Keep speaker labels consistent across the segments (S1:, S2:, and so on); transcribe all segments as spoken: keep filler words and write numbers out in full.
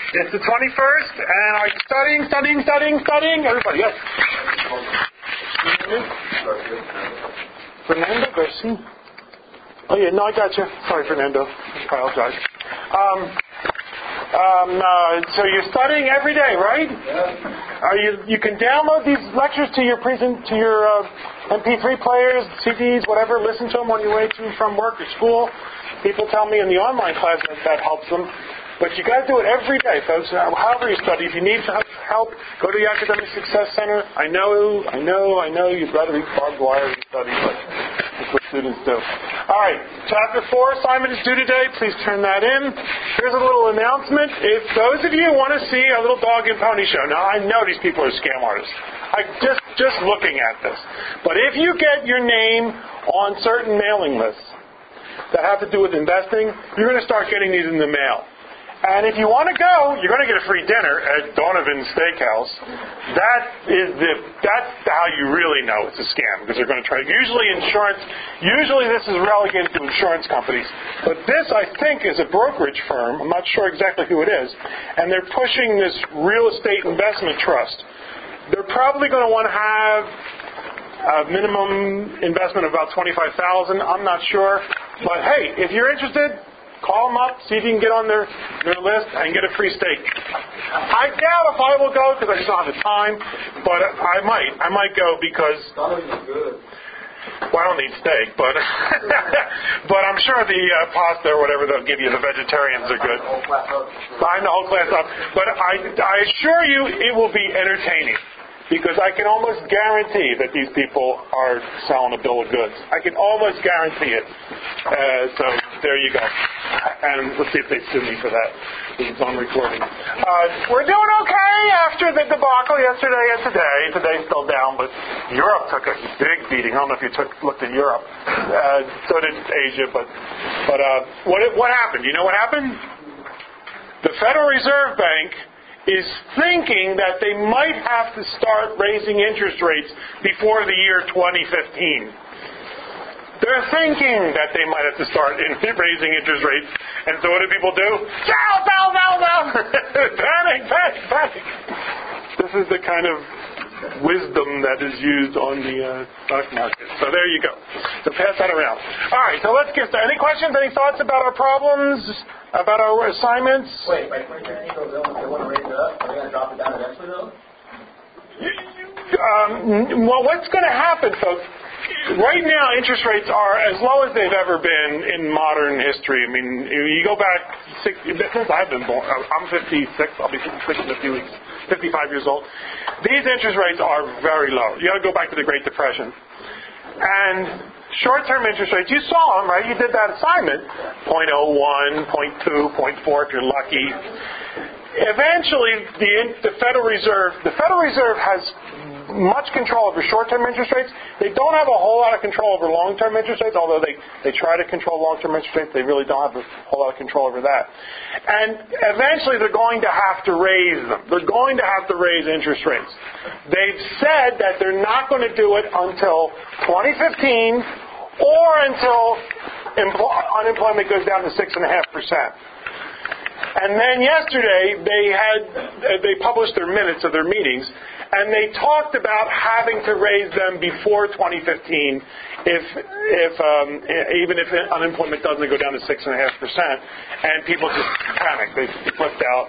S1: It's the twenty-first, and are you studying, studying, studying, studying? Everybody, yes. Fernando Garcia. Oh, yeah, no, I got you. Sorry, Fernando. I apologize. Um, um, uh, so you're studying every day, right?
S2: Yeah.
S1: Are you? You can download these lectures to your present, to your uh, M P three players, C Ds, whatever. Listen to them on your way to and from work or school. People tell me in the online class that that helps them. But you got to do it every day, folks. However you study, if you need help, go to the Academic Success Center. I know, I know, I know you'd rather read barbed wire than study, but that's what students do. All right, Chapter four assignment is due today. Please turn that in. Here's a little announcement. If those of you want to see a little dog and pony show, now I know these people are scam artists. I just just looking at this. But if you get your name on certain mailing lists that have to do with investing, you're going to start getting these in the mail. And if you want to go, you're going to get a free dinner at Donovan Steakhouse. That is the that's how you really know it's a scam, because they're going to try. Usually insurance, usually this is relegated to insurance companies, but this I think is a brokerage firm. I'm not sure exactly who it is, and they're pushing this real estate investment trust. They're probably going to want to have a minimum investment of about twenty-five thousand dollars. I'm not sure, but hey, if you're interested, call them up, see if you can get on their, their list and get a free steak. I doubt if I will go because I just don't have the time, but I might. I might go because, well, I don't need steak, but but I'm sure the uh, pasta or whatever they'll give you, the vegetarians are good. I'm the whole class up. But I, I assure you it will be entertaining, because I can almost guarantee that these people are selling a bill of goods. I can almost guarantee it. Uh, so there you go. And let's see if they sue me for that. It's on recording. Uh, we're doing okay after the debacle yesterday and today. Today's still down, but Europe took a big beating. I don't know if you took, looked at Europe. Uh, so did Asia. But but uh, what what happened? You know what happened? The Federal Reserve Bank is thinking that they might have to start raising interest rates before the year twenty fifteen. They're thinking that they might have to start in raising interest rates. And so what do people do? Sell, sell, sell, sell! Panic, panic, panic! This is the kind of wisdom that is used on the uh, stock market. So there you go. So pass that around. All right, so let's get started. Any questions, any thoughts about our problems, about our assignments?
S3: Wait, by twenty fifteen, if they want to raise it up, are they going to drop it down eventually, though?
S1: Um, well, what's going to happen, folks? Right now, interest rates are as low as they've ever been in modern history. I mean, you go back sixty, since I've been born. I'm fifty-six. I'll be fifty-six in a few weeks. fifty-five years old. These interest rates are very low. You got to go back to the Great Depression. And short-term interest rates, you saw them, right? You did that assignment. zero point zero one, zero point two, zero point four if you're lucky. Eventually, the, the Federal Reserve, the Federal Reserve has much control over short-term interest rates. They don't have a whole lot of control over long-term interest rates, although they, they try to control long-term interest rates. They really don't have a whole lot of control over that. And eventually they're going to have to raise them. They're going to have to raise interest rates. They've said that they're not going to do it until twenty fifteen or until empl- unemployment goes down to six point five percent. And then yesterday they had they published their minutes of their meetings, and they talked about having to raise them before twenty fifteen, if if um, even if unemployment doesn't go down to six and a half percent, and people just panic, they flipped out.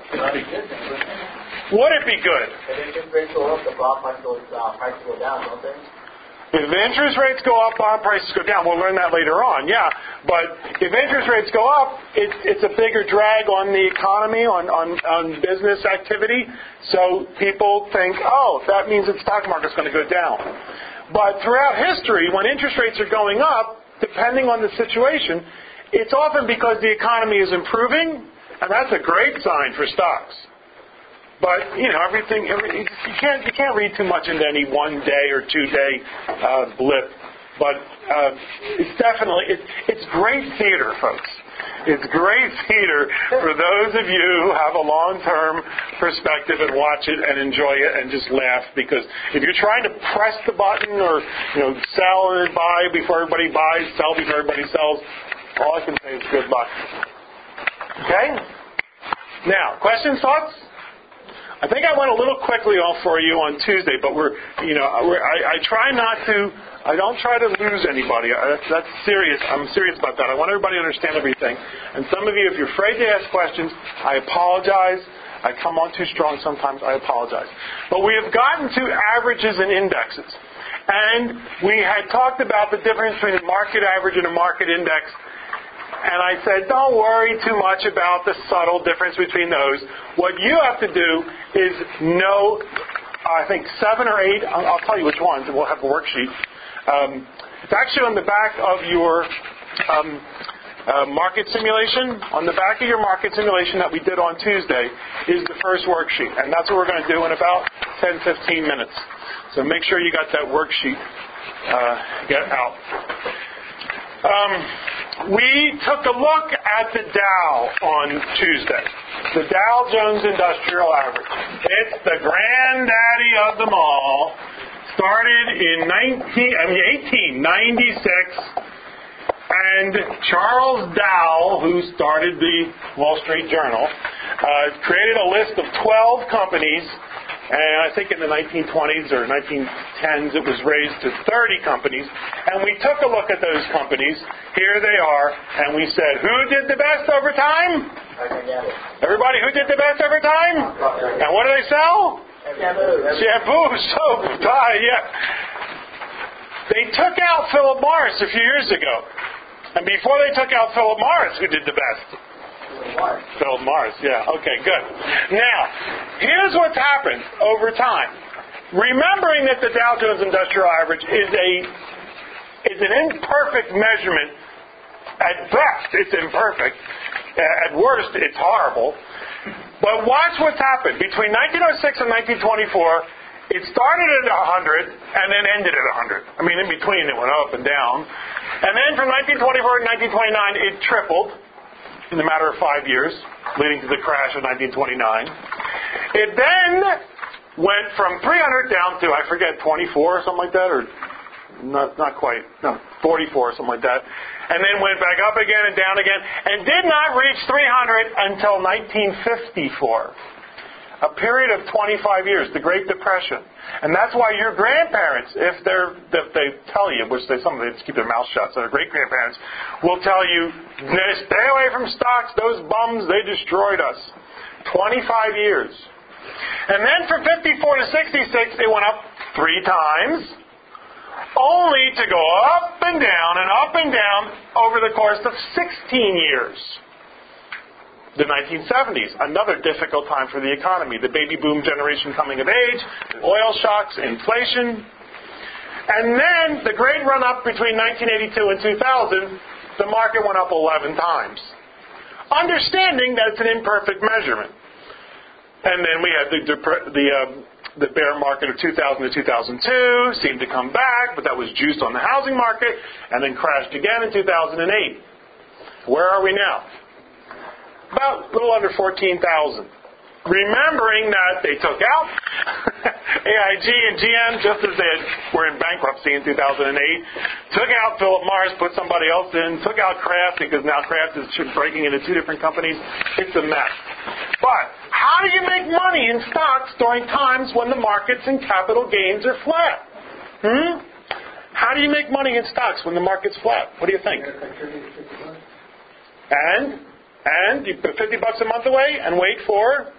S1: Would it be good?
S3: If interest rates go up, the bond prices go, uh, prices go down, don't they?
S1: If interest rates go up, bond prices go down. We'll learn that later on, yeah. But if interest rates go up, it's, it's a bigger drag on the economy, on, on, on business activity. So people think, oh, that means the stock market's going to go down. But throughout history, when interest rates are going up, depending on the situation, it's often because the economy is improving, and that's a great sign for stocks. But you know, everything every, you can't you can't read too much into any one day or two day uh, blip. But uh, it's definitely it's it's great theater, folks. It's great theater for those of you who have a long-term perspective and watch it and enjoy it and just laugh. Because if you're trying to press the button or you know sell and buy before everybody buys, sell before everybody sells, all I can say is good luck. Okay. Now, questions, thoughts? I think I went a little quickly off for you on Tuesday, but we're, you know, we're, I, I try not to, I don't try to lose anybody. I, that's, that's serious. I'm serious about that. I want everybody to understand everything. And some of you, if you're afraid to ask questions, I apologize. I come on too strong sometimes. I apologize. But we have gotten to averages and indexes. And we had talked about the difference between a market average and a market index. And I said, don't worry too much about the subtle difference between those. What you have to do is know, I think, seven or eight, I'll, I'll tell you which ones, and we'll have a worksheet. Um, it's actually on the back of your um, uh, market simulation. On the back of your market simulation that we did on Tuesday is the first worksheet. And that's what we're going to do in about ten, fifteen minutes. So make sure you got that worksheet uh, get out. Um, we took a look at the Dow on Tuesday. The Dow Jones Industrial Average. It's the granddaddy of them all. Started in nineteen, I mean eighteen ninety-six. And Charles Dow, who started the Wall Street Journal, uh, created a list of twelve companies. And I think in the nineteen twenties or nineteen tens it was raised to thirty companies. And we took a look at those companies. Here they are. And we said, who did the best over time? Everybody, who did the best over time? And what do they sell? Shampoo. Shampoo, soap, dye, yeah. They took out Philip Morris a few years ago. And before they took out Philip Morris, who did the best? Morris. Philip Morris, yeah. Okay, good. Now, here's what's happened over time. Remembering that the Dow Jones Industrial Average is a is an imperfect measurement. At best, it's imperfect. At worst, it's horrible. But watch what's happened. Between nineteen oh six and nineteen twenty-four, it started at one hundred and then ended at one hundred. I mean, in between, it went up and down. And then from nineteen twenty-four to nineteen twenty-nine, it tripled in a matter of five years, leading to the crash of nineteen twenty-nine. It then went from three hundred down to, I forget, twenty-four or something like that, or not not quite, no, forty-four or something like that. And then went back up again and down again, and did not reach three hundred until nineteen fifty-four. A period of twenty-five years, the Great Depression. And that's why your grandparents, if they're if they tell you, which they some of them just keep their mouth shut, so their great grandparents will tell you, stay away from stocks, those bums, they destroyed us. twenty-five years. And then from fifty-four to sixty-six, it went up three times, only to go up and down and up and down over the course of sixteen years. The nineteen seventies, another difficult time for the economy. The baby boom generation coming of age, oil shocks, inflation. And then the great run-up between nineteen eighty-two and two thousand, the market went up eleven times. Understanding that it's an imperfect measurement. And then we had the the, uh, the bear market of two thousand to two thousand two, seemed to come back, but that was juiced on the housing market, and then crashed again in two thousand eight. Where are we now? About a little under fourteen thousand. Remembering that they took out A I G and G M just as they had, were in bankruptcy in two thousand eight, took out Philip Morris, put somebody else in, took out Kraft because now Kraft is breaking into two different companies. It's a mess. But how do you make money in stocks during times when the markets and capital gains are flat? Hmm? How do you make money in stocks when the market's flat? What do you think? And? And you put fifty bucks a month away and wait for?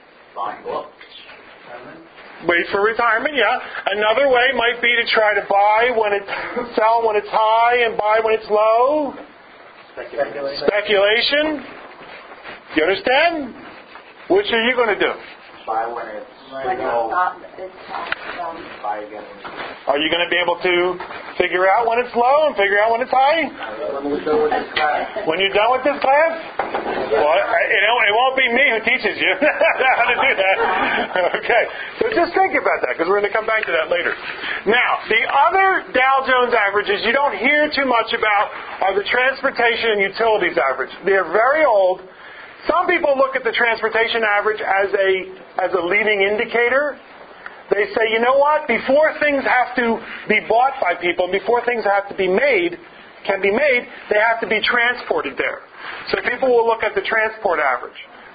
S1: Wait for retirement, yeah. Another way might be to try to buy when it's, sell when it's high and buy when it's low. Speculation. Speculation. You understand? Which are you going to do?
S3: Buy when it's
S2: When
S3: low.
S2: it's um,
S3: Buy again.
S1: Are you going to be able to figure out when it's low and figure out when it's high?
S3: When we're done with this class.
S1: When you're done with this class? Well, it, it won't be me who teaches you how to do that. Okay. So just think about that, because we're going to come back to that later. Now, the other Dow Jones averages you don't hear too much about are the transportation and utilities average. They're very old. Some people look at the transportation average as a as a leading indicator. They say, you know what? Before things have to be bought by people, before things have to be made, can be made, they have to be transported there. So people will look at the transport average.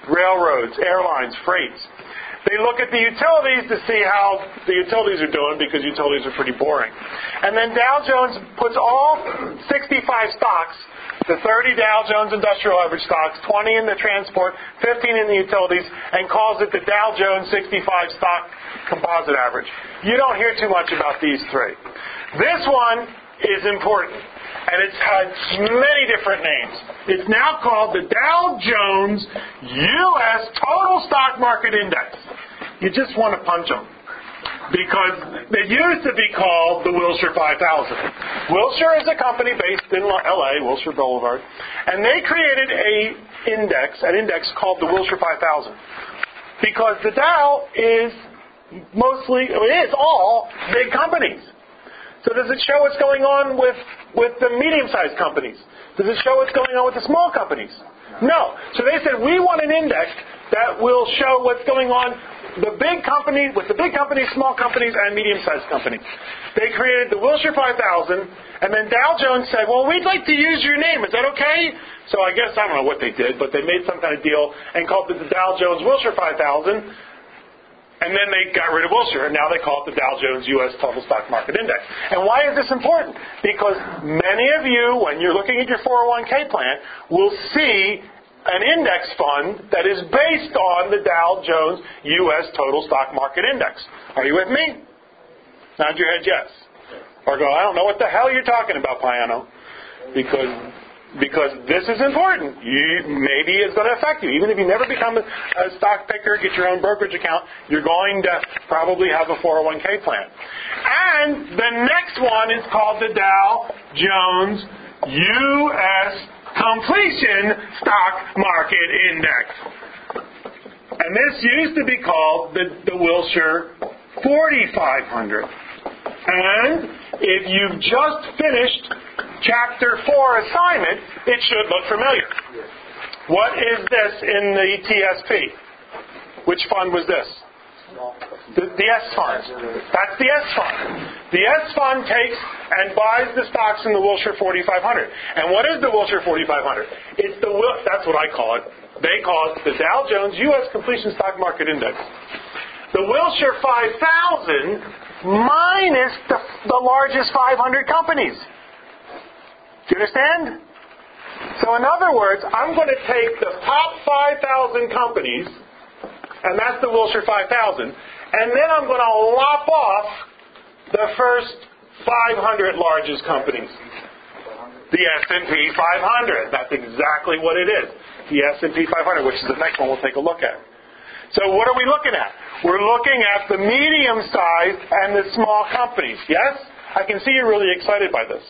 S1: railroads, airlines, freights. They look at the utilities to see how the utilities are doing because utilities are pretty boring. And then Dow Jones puts all sixty-five stocks, the thirty Dow Jones Industrial Average stocks, twenty in the transport, fifteen in the utilities, and calls it the Dow Jones sixty-five stock composite average. You don't hear too much about these three. This one is important, and it's had many different names. It's now called the Dow Jones U S Total Stock Market Index. You just want to punch them, because it used to be called the Wilshire five thousand. Wilshire is a company based in L A, Wilshire Boulevard, and they created a index, an index called the Wilshire five thousand, because the Dow is mostly, it is all big companies. So does it show what's going on with, with the medium-sized companies? Does it show what's going on with the small companies? No. So they said, we want an index that will show what's going on the big company, with the big companies, small companies, and medium-sized companies. They created the Wilshire five thousand, and then Dow Jones said, well, we'd like to use your name. Is that okay? So I guess, I don't know what they did, but they made some kind of deal and called it the Dow Jones Wilshire five thousand, and then they got rid of Wilshire, and now they call it the Dow Jones U S Total Stock Market Index. And why is this important? Because many of you, when you're looking at your four oh one k plan, will see an index fund that is based on the Dow Jones U S Total Stock Market Index. Are you with me? Nod your head yes. Or go, I don't know what the hell you're talking about, Piano. Because because this is important. You, maybe it's going to affect you. Even if you never become a, a stock picker, get your own brokerage account, you're going to probably have a four oh one k plan. And the next one is called the Dow Jones U S Completion Stock Market Index. And this used to be called the, the Wilshire forty-five hundred. And if you've just finished Chapter four assignment, it should look familiar. What is this in the T S P? Which fund was this? The, the S fund. That's the S fund. The S fund takes and buys the stocks in the Wilshire forty-five hundred. And what is the Wilshire forty-five hundred? It's the that's what I call it. They call it the Dow Jones U S Completion Stock Market Index. The Wilshire five thousand minus the, the largest five hundred companies. Do you understand? So in other words, I'm going to take the top five thousand companies, and that's the Wilshire five thousand, and then I'm going to lop off the first five hundred largest companies. The S and P five hundred. That's exactly what it is. The S and P five hundred, which is the next one we'll take a look at. So what are we looking at? We're looking at the medium-sized and the small companies. Yes? I can see you're really excited by this.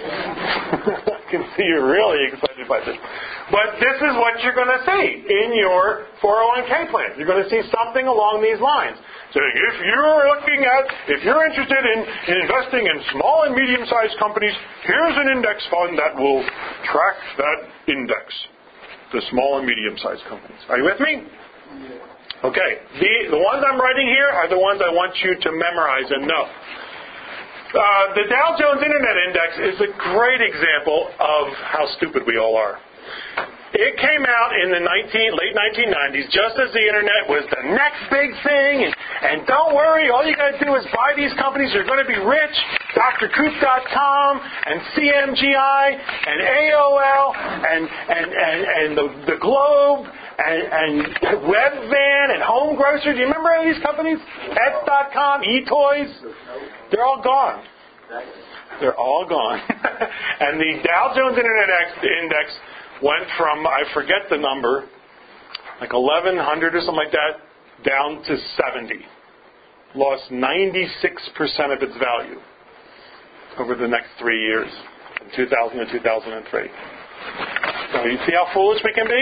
S1: I can see you're really excited by this. But this is what you're going to see in your four oh one k plan. You're going to see something along these lines. So if you're looking at, if you're interested in, in investing in small and medium-sized companies, here's an index fund that will track that index, the small and medium-sized companies. Are you with me? Okay. The, the ones I'm writing here are the ones I want you to memorize and know. Uh, the Dow Jones Internet Index is a great example of how stupid we all are. It came out in the nineteen, late nineteen nineties, just as the Internet was the next big thing. And, and don't worry, all you got to do is buy these companies. You're going to be rich. D R Coop dot com and C M G I and A O L and, and, and, and the, the Globe and, and Webvan and Home Grocer. Do you remember any of these companies? Pets dot com, eToys. They're all gone. They're all gone. And the Dow Jones Internet Index went from, I forget the number, like eleven hundred or something like that, down to seventy. Lost ninety-six percent of its value over the next three years, from two thousand to two thousand three. So you see how foolish we can be?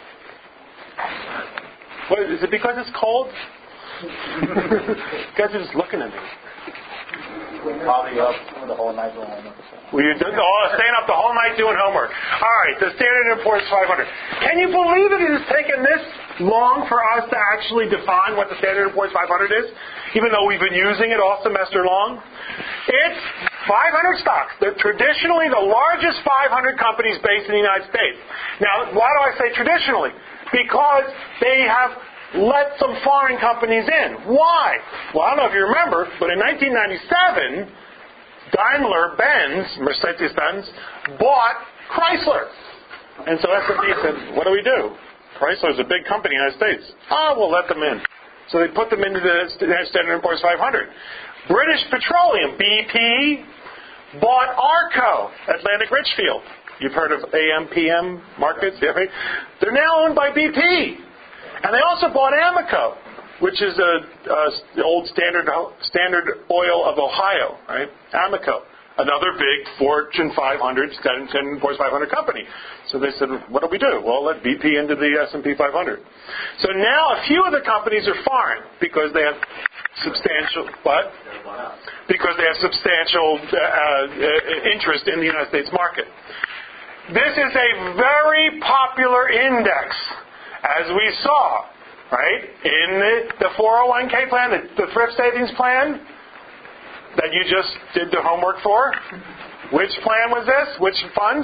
S1: What, is it because it's cold? You guys are just looking at me.
S3: Probably up the whole night doing homework.
S1: Were you doing, oh, staying up the whole night doing homework? All right, the Standard and Poor's five hundred. Can you believe it has taken this long for us to actually define what the Standard and Poor's five hundred is, even though we've been using it all semester long? It's five hundred stocks. They're traditionally the largest five hundred companies based in the United States. Now, why do I say traditionally? Because they have let some foreign companies in. Why? Well, I don't know if you remember, but in nineteen ninety-seven, Daimler-Benz, Mercedes-Benz, bought Chrysler. And so S and P said, what do we do? Chrysler's a big company in the United States. Oh, we'll let them in. So they put them into the Standard and Poor's five hundred. British Petroleum, B P, bought Arco, Atlantic Richfield. You've heard of A M P M markets? Yeah, right? They're now owned by B P. And they also bought Amoco, which is a, a the old Standard Standard Oil of Ohio, right? Amoco, another big Fortune five hundred, Standard and Poor's five hundred company. So they said, what do we do? Well, let B P into the S and P five hundred. So now a few of the companies are foreign because they have substantial, what? Because they have substantial uh, uh, interest in the United States market. This is a very popular index, as we saw, right, in the, the four oh one k plan, the, the thrift savings plan that you just did the homework for. Which plan was this? Which fund?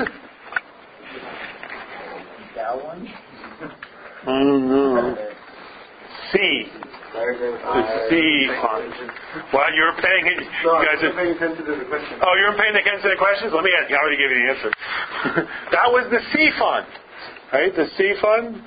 S3: That one?
S1: Mm-hmm. C. The C fund. Well, you were paying it.
S2: No,
S1: you guys
S2: I was paying attention to the question.
S1: Oh, you were paying attention to the questions? Let me ask you. I already gave you the answer. That was the C fund. Right? The C fund.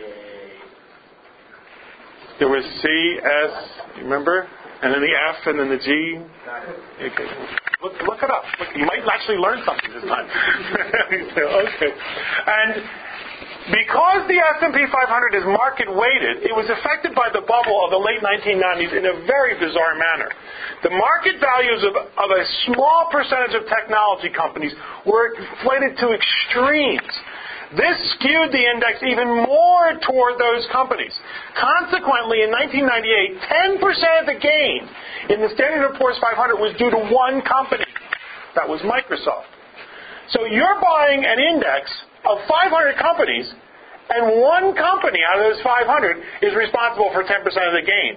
S1: There was C, S, remember? And then the F, and then the G. Okay. Look, look it up. Look, you might actually learn something this time. Okay. And because the S and P five hundred is market weighted, it was affected by the bubble of the late nineteen nineties in a very bizarre manner. The market values of, of a small percentage of technology companies were inflated to extremes. This skewed the index even more toward those companies. Consequently, in nineteen ninety-eight, ten percent of the gain in the Standard and Poor's five hundred was due to one company. That was Microsoft. So you're buying an index of five hundred companies, and one company out of those five hundred is responsible for ten percent of the gain.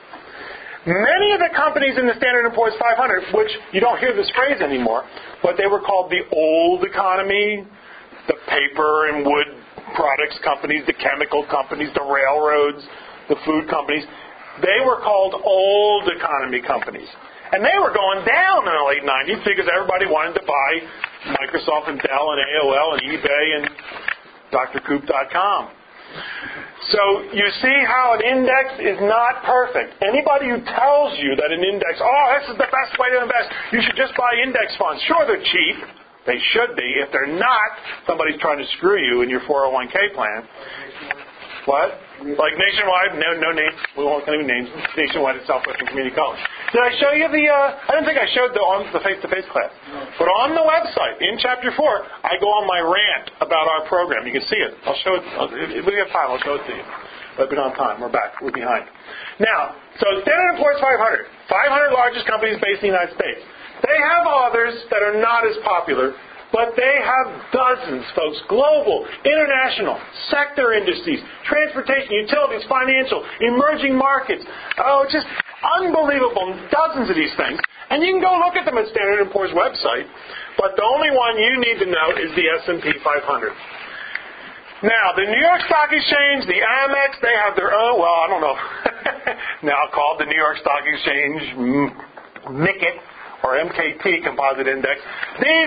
S1: Many of the companies in the Standard and Poor's five hundred, which you don't hear this phrase anymore, but they were called the old economy, the paper and wood products companies, the chemical companies, the railroads, the food companies, they were called old economy companies. And they were going down in the late nineties because everybody wanted to buy Microsoft and Dell and A O L and eBay and D R Coop dot com. So you see how an index is not perfect. Anybody who tells you that an index, oh, this is the best way to invest, you should just buy index funds. Sure, they're cheap. They should be. If they're not, somebody's trying to screw you in your four oh one k plan. What? Like Nationwide? No, no names. We won't name names. Nationwide at Southwestern Community College. Did I show you the? Uh, I don't think I showed the on the face-to-face class. But on the website in Chapter Four, I go on my rant about our program. You can see it. I'll show it. If we have time, I'll show it to you. But we don't have time. We're back. We're behind. Now, so Standard and Poor's five hundred, five hundred largest companies based in the United States. They have others that are not as popular, but they have dozens, folks, global, international, sector industries, transportation, utilities, financial, emerging markets. Oh, just unbelievable, dozens of these things. And you can go look at them at Standard and Poor's website, but the only one you need to know is the S and P five hundred. Now, the New York Stock Exchange, the Amex, they have their own, well, I don't know, now called the New York Stock Exchange M I C it, or M K T Composite Index. These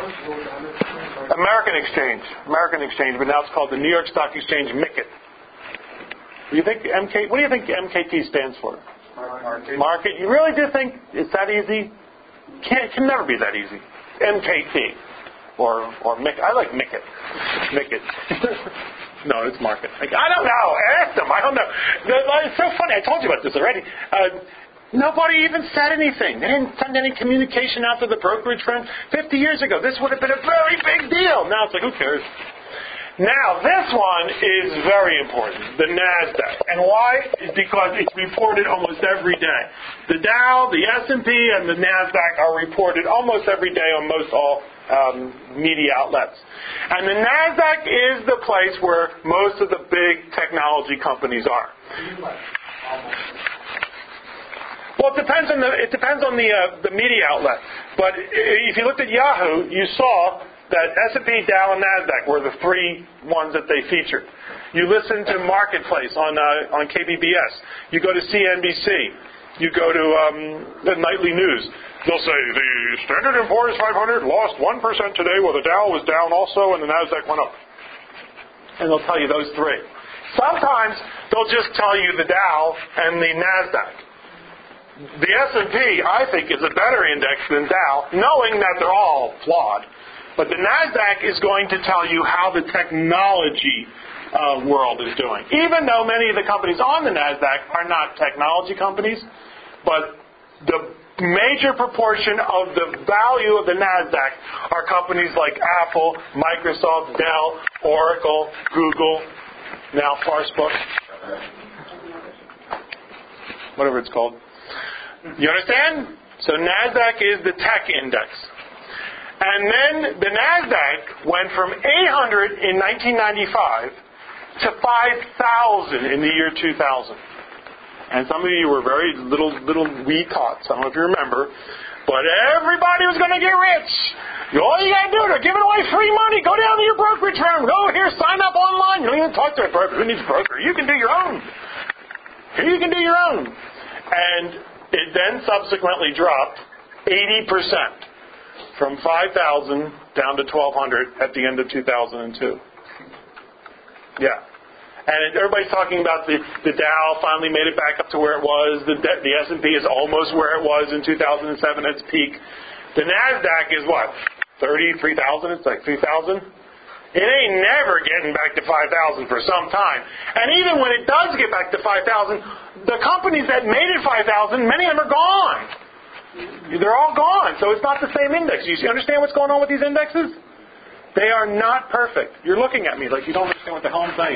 S1: American Exchange, American Exchange, but now it's called the New York Stock Exchange M I C it. Do you think M K? What do you think M K T stands for?
S3: Market.
S1: Market. You really do think it's that easy? Can't, can never be that easy. M K T or or M I C. I like M I C it. M I C it. No, it's market. Like, I don't know. Ask them. I don't know. It's so funny. I told you about this already. Uh, Nobody even said anything. They didn't send any communication out to the brokerage firm. Fifty years ago, this would have been a very big deal. Now it's like, who cares? Now, this one is very important, the NASDAQ. And why? It's because it's reported almost every day. The Dow, the S and P, and the NASDAQ are reported almost every day on most all um, media outlets. And the NASDAQ is the place where most of the big technology companies are. Well, it depends on the it depends on the uh, the media outlet. But if you looked at Yahoo, you saw that S and P, Dow, and NASDAQ were the three ones that they featured. You listen to Marketplace on uh, on K B B S. You go to C N B C. You go to um, the nightly news. They'll say the Standard and Poor's five hundred lost one percent today, while the Dow was down also, and the Nasdaq went up. And they'll tell you those three. Sometimes they'll just tell you the Dow and the Nasdaq. The S and P, I think, is a better index than Dow, knowing that they're all flawed. But the Nasdaq is going to tell you how the technology uh, world is doing. Even though many of the companies on the Nasdaq are not technology companies, but the major proportion of the value of the Nasdaq are companies like Apple, Microsoft, Dell, Oracle, Google, now Farcebook, whatever it's called. You understand? So Nasdaq is the tech index. And then the Nasdaq went from eight hundred in nineteen ninety-five to five thousand in the year two thousand. And some of you were very little little wee tots. I don't know if you remember. But everybody was going to get rich. All you got to do is giving away free money. Go down to your brokerage firm. Go here, sign up online. You don't even talk to a broker. Who needs a broker? You can do your own. Here you can do your own. And it then subsequently dropped eighty percent. From five thousand down to twelve hundred at the end of two thousand two. Yeah. And everybody's talking about the, the Dow finally made it back up to where it was. The, the S and P is almost where it was in two thousand seven at its peak. The Nasdaq is what? thirty-three thousand? It's like three thousand? It ain't never getting back to five thousand for some time. And even when it does get back to five thousand, the companies that made it five thousand, many of them are gone. They're all gone, so it's not the same index. You understand what's going on with these indexes? They are not perfect. You're looking at me like you don't understand what the hell I'm saying.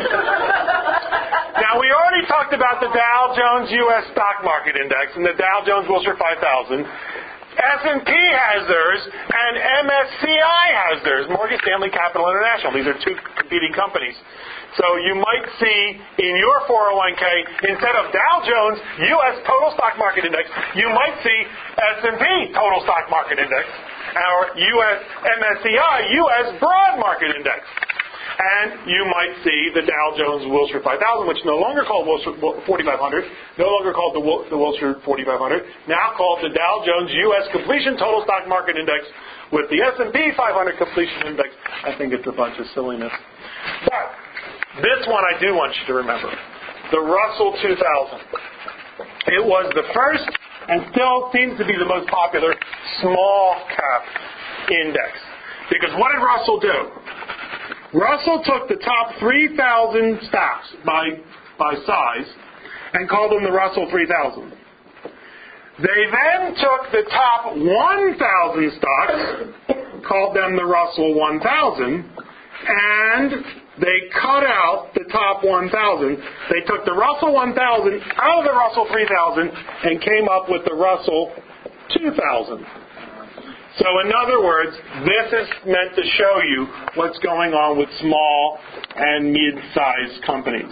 S1: Now, we already talked about the Dow Jones U S Stock Market Index and the Dow Jones Wilshire five thousand. S and P has theirs, and M S C I has theirs, Morgan Stanley Capital International. These are two competing companies. So you might see in your four oh one k, instead of Dow Jones U S Total Stock Market Index, you might see S and P Total Stock Market Index, or U S M S C I U S Broad Market Index. And you might see the Dow Jones Wilshire five thousand, which no longer called Wilshire forty-five hundred, no longer called the, the Wilshire forty-five hundred, now called the Dow Jones U S Completion Total Stock Market Index with the S and P five hundred Completion Index. I think it's a bunch of silliness. But this one I do want you to remember. The Russell two thousand. It was the first and still seems to be the most popular small cap index. Because what did Russell do? Russell took the top three thousand stocks by, by size and called them the Russell three thousand. They then took the top one thousand stocks, called them the Russell one thousand, and they cut out the top one thousand. They took the Russell one thousand out of the Russell three thousand and came up with the Russell two thousand. So in other words, this is meant to show you what's going on with small and mid-sized companies.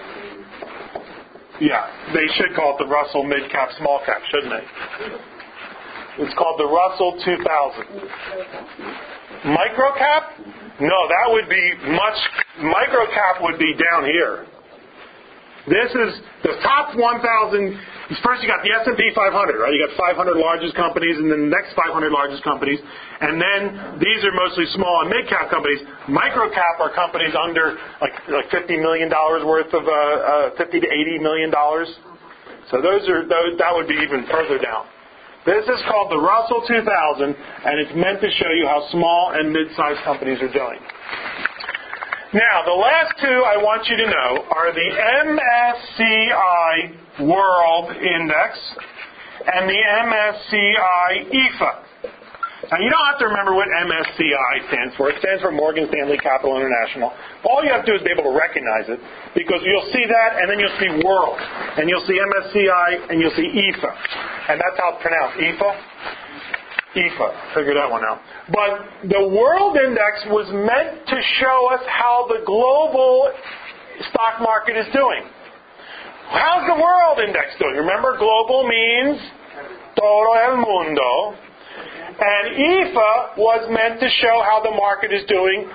S1: Yeah, they should call it the Russell Mid-Cap Small Cap, shouldn't they? It's called the Russell two thousand. Microcap? No, that would be much, microcap would be down here. This is the top one thousand. First you got the S and P five hundred, right? You got five hundred largest companies and then the next five hundred largest companies. And then these are mostly small and mid-cap companies. Microcap are companies under like like fifty million dollars worth of, uh, uh, fifty to eighty million dollars. So those are, those, that would be even further down. This is called the Russell two thousand, and it's meant to show you how small and mid-sized companies are doing. Now, the last two I want you to know are the M S C I World Index and the M S C I E F A. Now, you don't have to remember what M S C I stands for. It stands for Morgan Stanley Capital International. All you have to do is be able to recognize it, because you'll see that, and then you'll see World, and you'll see M S C I, and you'll see E F A. And that's how it's pronounced, E F A. E F A. Figure that one out. But the World Index was meant to show us how the global stock market is doing. How's the World Index doing? Remember, global means todo el mundo. And E F A was meant to show how the market is doing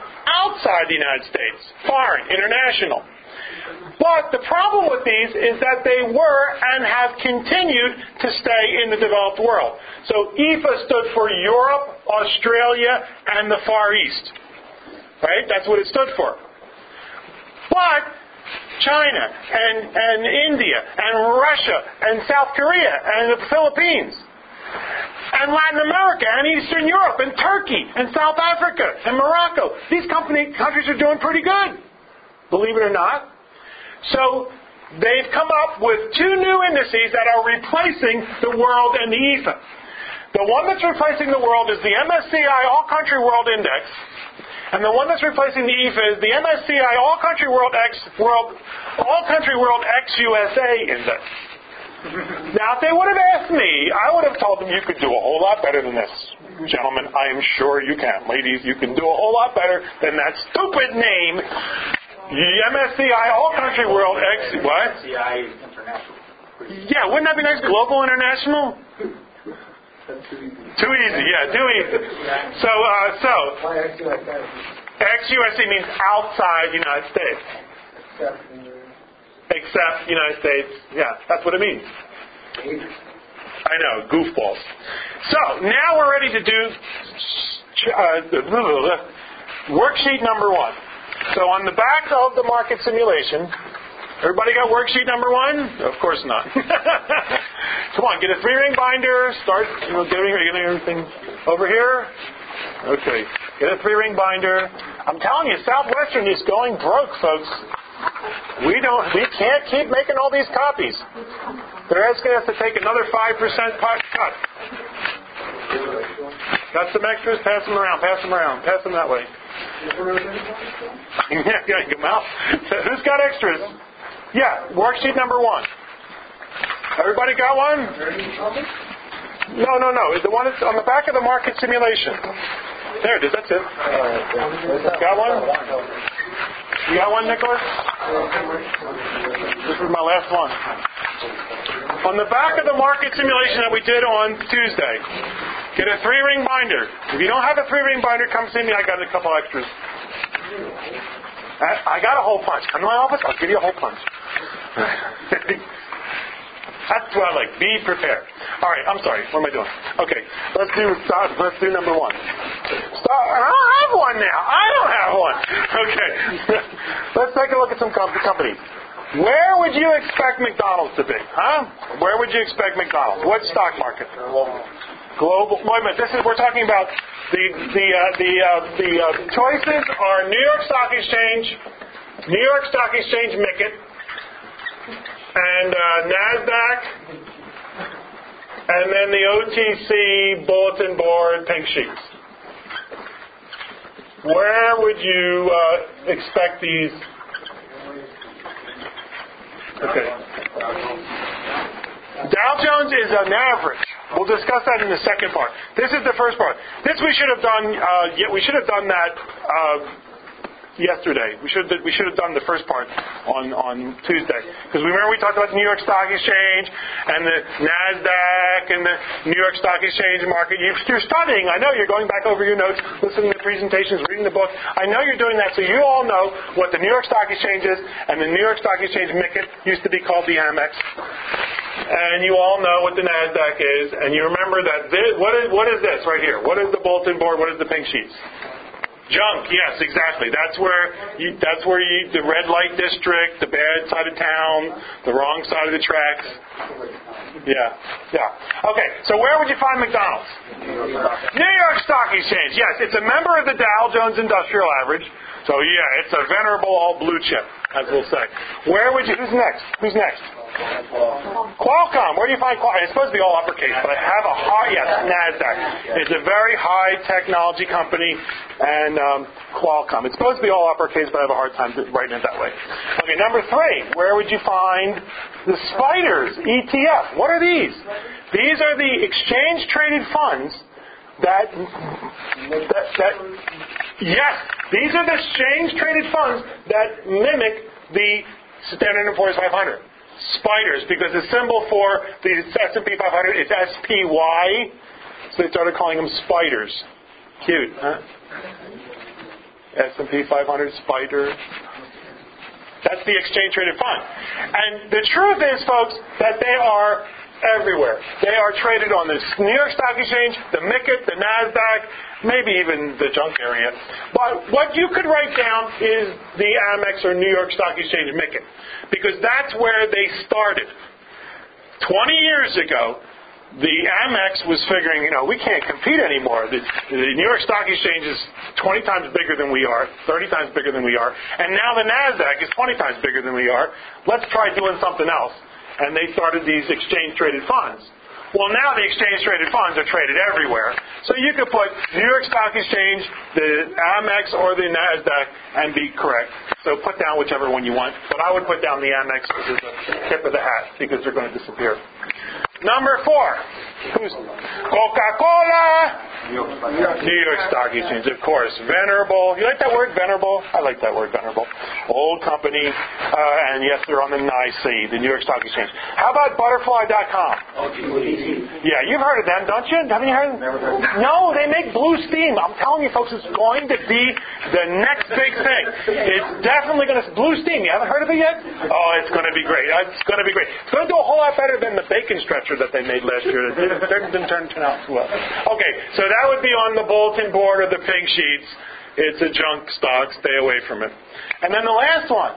S1: outside the United States. Foreign, international. But the problem with these is that they were and have continued to stay in the developed world. So E F A stood for Europe, Australia, and the Far East. Right? That's what it stood for. But China and, and India and Russia and South Korea and the Philippines and Latin America and Eastern Europe and Turkey and South Africa and Morocco, these company, countries are doing pretty good, believe it or not. So they've come up with two new indices that are replacing the world and the E F A. The one that's replacing the world is the M S C I All Country World Index, and the one that's replacing the E F A is the M S C I All Country World X World All Country World X U S A Index. Now, if they would have asked me, I would have told them you could do a whole lot better than this. Gentlemen, I am sure you can. Ladies, you can do a whole lot better than that stupid name. M S C I All Country World X what?
S3: M S C I International.
S1: Yeah, wouldn't that be nice? Global International? Too easy, yeah, too easy. So, uh, so X U S A means outside the United States. Except the United States. Yeah, that's what it means. I know, goofballs. So, now we're ready to do uh, worksheet number one. So on the back of the market simulation, everybody got worksheet number one? Of course not. Come on, get a three-ring binder. Start, you know, getting, getting everything over here. Okay, get a three-ring binder. I'm telling you, Southwestern is going broke, folks. We don't, we can't keep making all these copies. They're asking us to take another five percent cut. Got some extras? Pass them around. Pass them around. Pass them that way. Yeah, yeah, come out. Who's got extras? Yeah, worksheet number one. Everybody got one? No, no, no. The one that's on the back of the market simulation. There it is. That's it. Got one? You got one, Nicholas? This is my last one. On the back of the market simulation that we did on Tuesday, get a three-ring binder. If you don't have a three-ring binder, come see me. I got a couple extras. I got a hole punch. Come to my office, I'll give you a hole punch. That's what I like. Be prepared. All right, I'm sorry. What am I doing? Okay, let's do start, let's do number one. Start, I don't have one now. I don't have one. Okay, let's take a look at some com- companies. Where would you expect McDonald's to be? Huh? Where would you expect McDonald's? What stock market? Global. Wait a minute. This is we're talking about the the uh, the uh, the uh, choices are New York Stock Exchange, New York Stock Exchange M I C I T, and uh, NASDAQ, and then the O T C bulletin board pink sheets. Where would you uh, expect these? Okay. Dow Jones is an average. We'll discuss that in the second part. This is the first part. This we should have done. Uh, we should have done that uh, yesterday. We should we should have done the first part on, on Tuesday because remember we talked about the New York Stock Exchange and the NASDAQ and the New York Stock Exchange market. You're, you're studying. I know you're going back over your notes, listening to presentations, reading the book. I know you're doing that, so you all know what the New York Stock Exchange is and the New York Stock Exchange M I C I T used to be called the Amex. And you all know what the NASDAQ is, and you remember that this, what is what is this right here? What is the bulletin board? What is the pink sheets? Junk, yes, exactly. That's where you, that's where you, the red light district, the bad side of town, the wrong side of the tracks. Yeah, yeah. Okay, so where would you find McDonald's? New York Stock Exchange. Yes, it's a member of the Dow Jones Industrial Average. So yeah, it's a venerable all blue chip, as we'll say. Where would you? Who's next? Who's next? Qualcomm. Where do you find Qualcomm? It's supposed to be all uppercase, but I have a high, yes, NASDAQ. It's a very high technology company, and um, Qualcomm. It's supposed to be all uppercase, but I have a hard time writing it that way. Okay, number three. Where would you find the Spiders E T F? What are these? These are the exchange-traded funds that, that, that, yes, these are the exchange-traded funds that mimic the Standard and Poor's five hundred. Spiders, because the symbol for the S and P five hundred is S P Y, so they started calling them spiders. Cute, huh? S and P five hundred, SPDR. That's the exchange traded fund. And the truth is, folks, that they are everywhere. They are traded on the New York Stock Exchange, the M I C A T, the NASDAQ, maybe even the junk area. But what you could write down is the Amex or New York Stock Exchange M I C A T, because that's where they started. Twenty years ago, the Amex was figuring, you know, we can't compete anymore. The, the New York Stock Exchange is twenty times bigger than we are, thirty times bigger than we are, and now the NASDAQ is twenty times bigger than we are. Let's try doing something else. And they started these exchange-traded funds. Well, now the exchange-traded funds are traded everywhere. So you could put New York Stock Exchange, the Amex, or the NASDAQ and be correct. So put down whichever one you want. But I would put down the Amex, which is the tip of the hat, because they're going to disappear. Number four. Who's Coca-Cola? New York Stock Exchange, of course. Venerable. You like that word, venerable? I like that word, venerable. Old company. Uh, and yes, they're on the N Y S E, the New York Stock Exchange. How about butterfly dot com? Yeah, you've heard of them, don't you? Haven't you heard of them?
S3: Never heard of them.
S1: No, they make blue steam. I'm telling you, folks, it's going to be the next big thing. It's definitely going to... Blue steam. You haven't heard of it yet? Oh, it's going to be great. It's going to be great. It's going to do a whole lot better than the bacon stretcher that they made last year. It didn't, didn't turn out too well. Okay, so that would be on the bulletin board or the pink sheets. It's a junk stock. Stay away from it. And then the last one.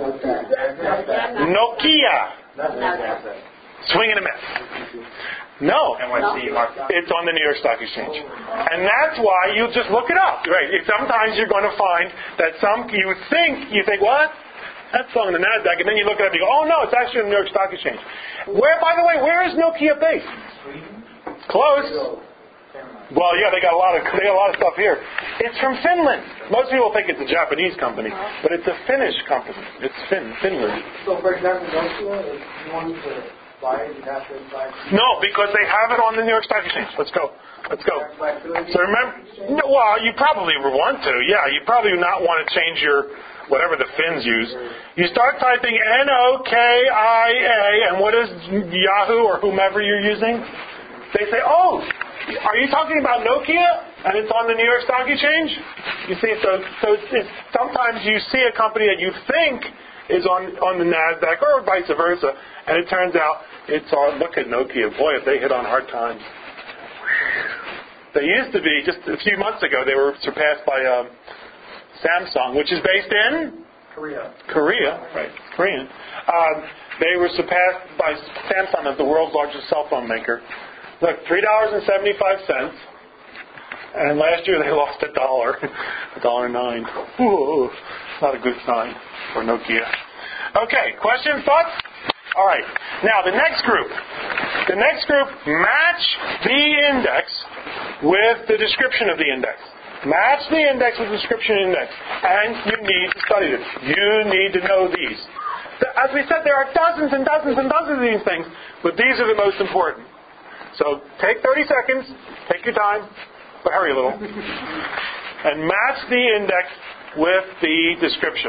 S1: Nokia. Swing and a miss. No. It's on the New York Stock Exchange. And that's why you just look it up. Right? Sometimes you're going to find that some, you think, you think, what? That's on the NASDAQ, and then you look at it and you go, oh no, it's actually on the New York Stock Exchange. Where, by the way, where is Nokia based? Close. Well, yeah, they got a lot of they got a lot of stuff here. It's from Finland. Most people think it's a Japanese company, but it's a Finnish company. It's Fin Finland.
S3: So, for example, Nokia, if you want to buy it, you have to buy it.
S1: No, because they have it on the New York Stock Exchange. Let's go. Let's go. So remember, no, well, you probably want to. Yeah, you probably not want to change your whatever the Finns use. You start typing N O K I A, and what is Yahoo or whomever you're using? They say, oh, are you talking about Nokia? And it's on the New York Stock Exchange? You see, so, so it's, it's, sometimes you see a company that you think is on, on the NASDAQ or vice versa, and it turns out it's on, look at Nokia. Boy, if they hit on hard times. They used to be, just a few months ago, they were surpassed by um, Samsung, which is based in
S3: Korea.
S1: Korea, right? Korean. Um, they were surpassed by Samsung as the world's largest cell phone maker. Look, three dollars and seventy-five cents, and last year they lost a dollar, a dollar nine. Ooh, not a good sign for Nokia. Okay, questions, thoughts? All right. Now the next group, the next group, match the index with the description of the index. Match the index with the description index. And you need to study this. You need to know these. As we said, there are dozens and dozens and dozens of these things, but these are the most important. So take thirty seconds, take your time, but hurry a little, and match the index with the description.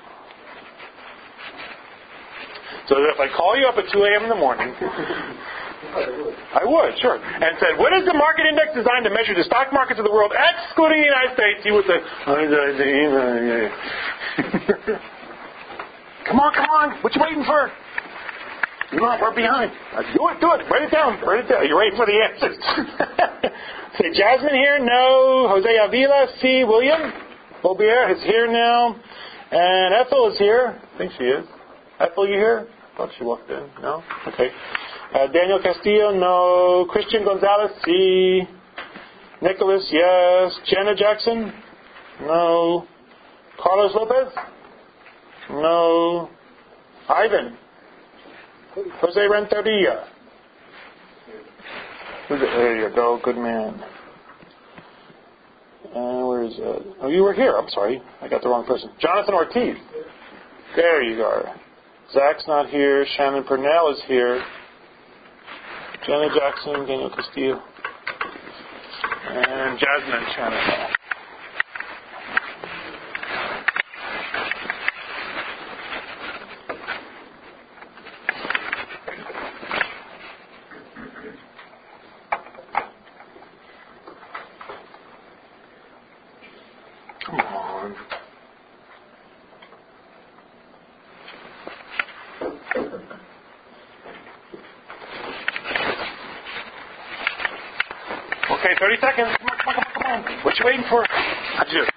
S1: So that if I call you up at two a.m. in the morning, I would, sure. And said, what is the market index designed to measure the stock markets of the world, excluding the United States? You would say, come on, come on. What you waiting for? You know, we're behind. Do it, do it. Write it down. Write it down. You're waiting for the answers. Say, Jasmine here? No. Jose Avila? C. William? Bobier is here now. And Ethel is here. I think she is. Ethel, you here? I thought she walked in. No? Okay. Uh, Daniel Castillo, no. Christian Gonzalez, sí. Nicholas, yes. Jenna Jackson, no. Carlos Lopez, no. Ivan, Jose Renteria. There you go, good man. Uh, where is it? Oh, you were here. I'm sorry, I got the wrong person. Jonathan Ortiz. There you are. Zach's not here. Shannon Purnell is here. Jenna Jackson, Daniel Castillo, and Jasmine Shannon. Come on. Okay, thirty seconds. Come on, come on, come on, come on. What you waiting for? How'd you do?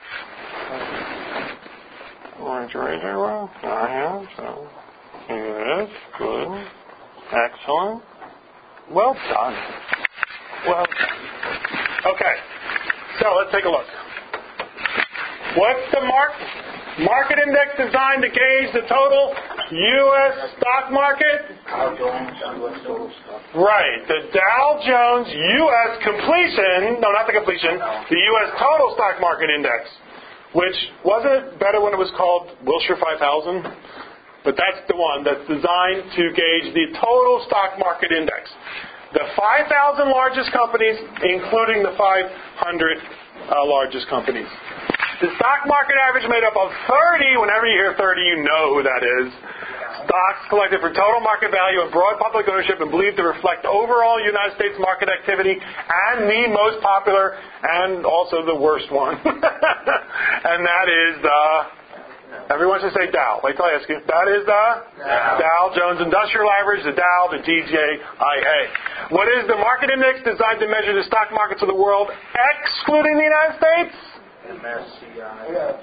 S1: Orange razor, well, I have, so. Yes, good. Excellent. Well done. Well done. Okay, so let's take a look. What's the mark? Market index designed to gauge the total U S stock market? Right. The Dow Jones U S completion, no, not the completion, the U S total stock market index, which wasn't it better when it was called Wilshire five thousand? But that's the one that's designed to gauge the total stock market index. The five thousand largest companies, including the five hundred uh, largest companies. The stock market average made up of thirty, whenever you hear thirty, you know who that is. Stocks collected for total market value and broad public ownership and believed to reflect overall United States market activity and the most popular and also the worst one. And that is the, everyone should say Dow. Wait till I ask you. That is the Dow, Dow Jones Industrial Average, the Dow, the D J I A. What is the market index designed to measure the stock markets of the world excluding the United States?
S3: M S C I.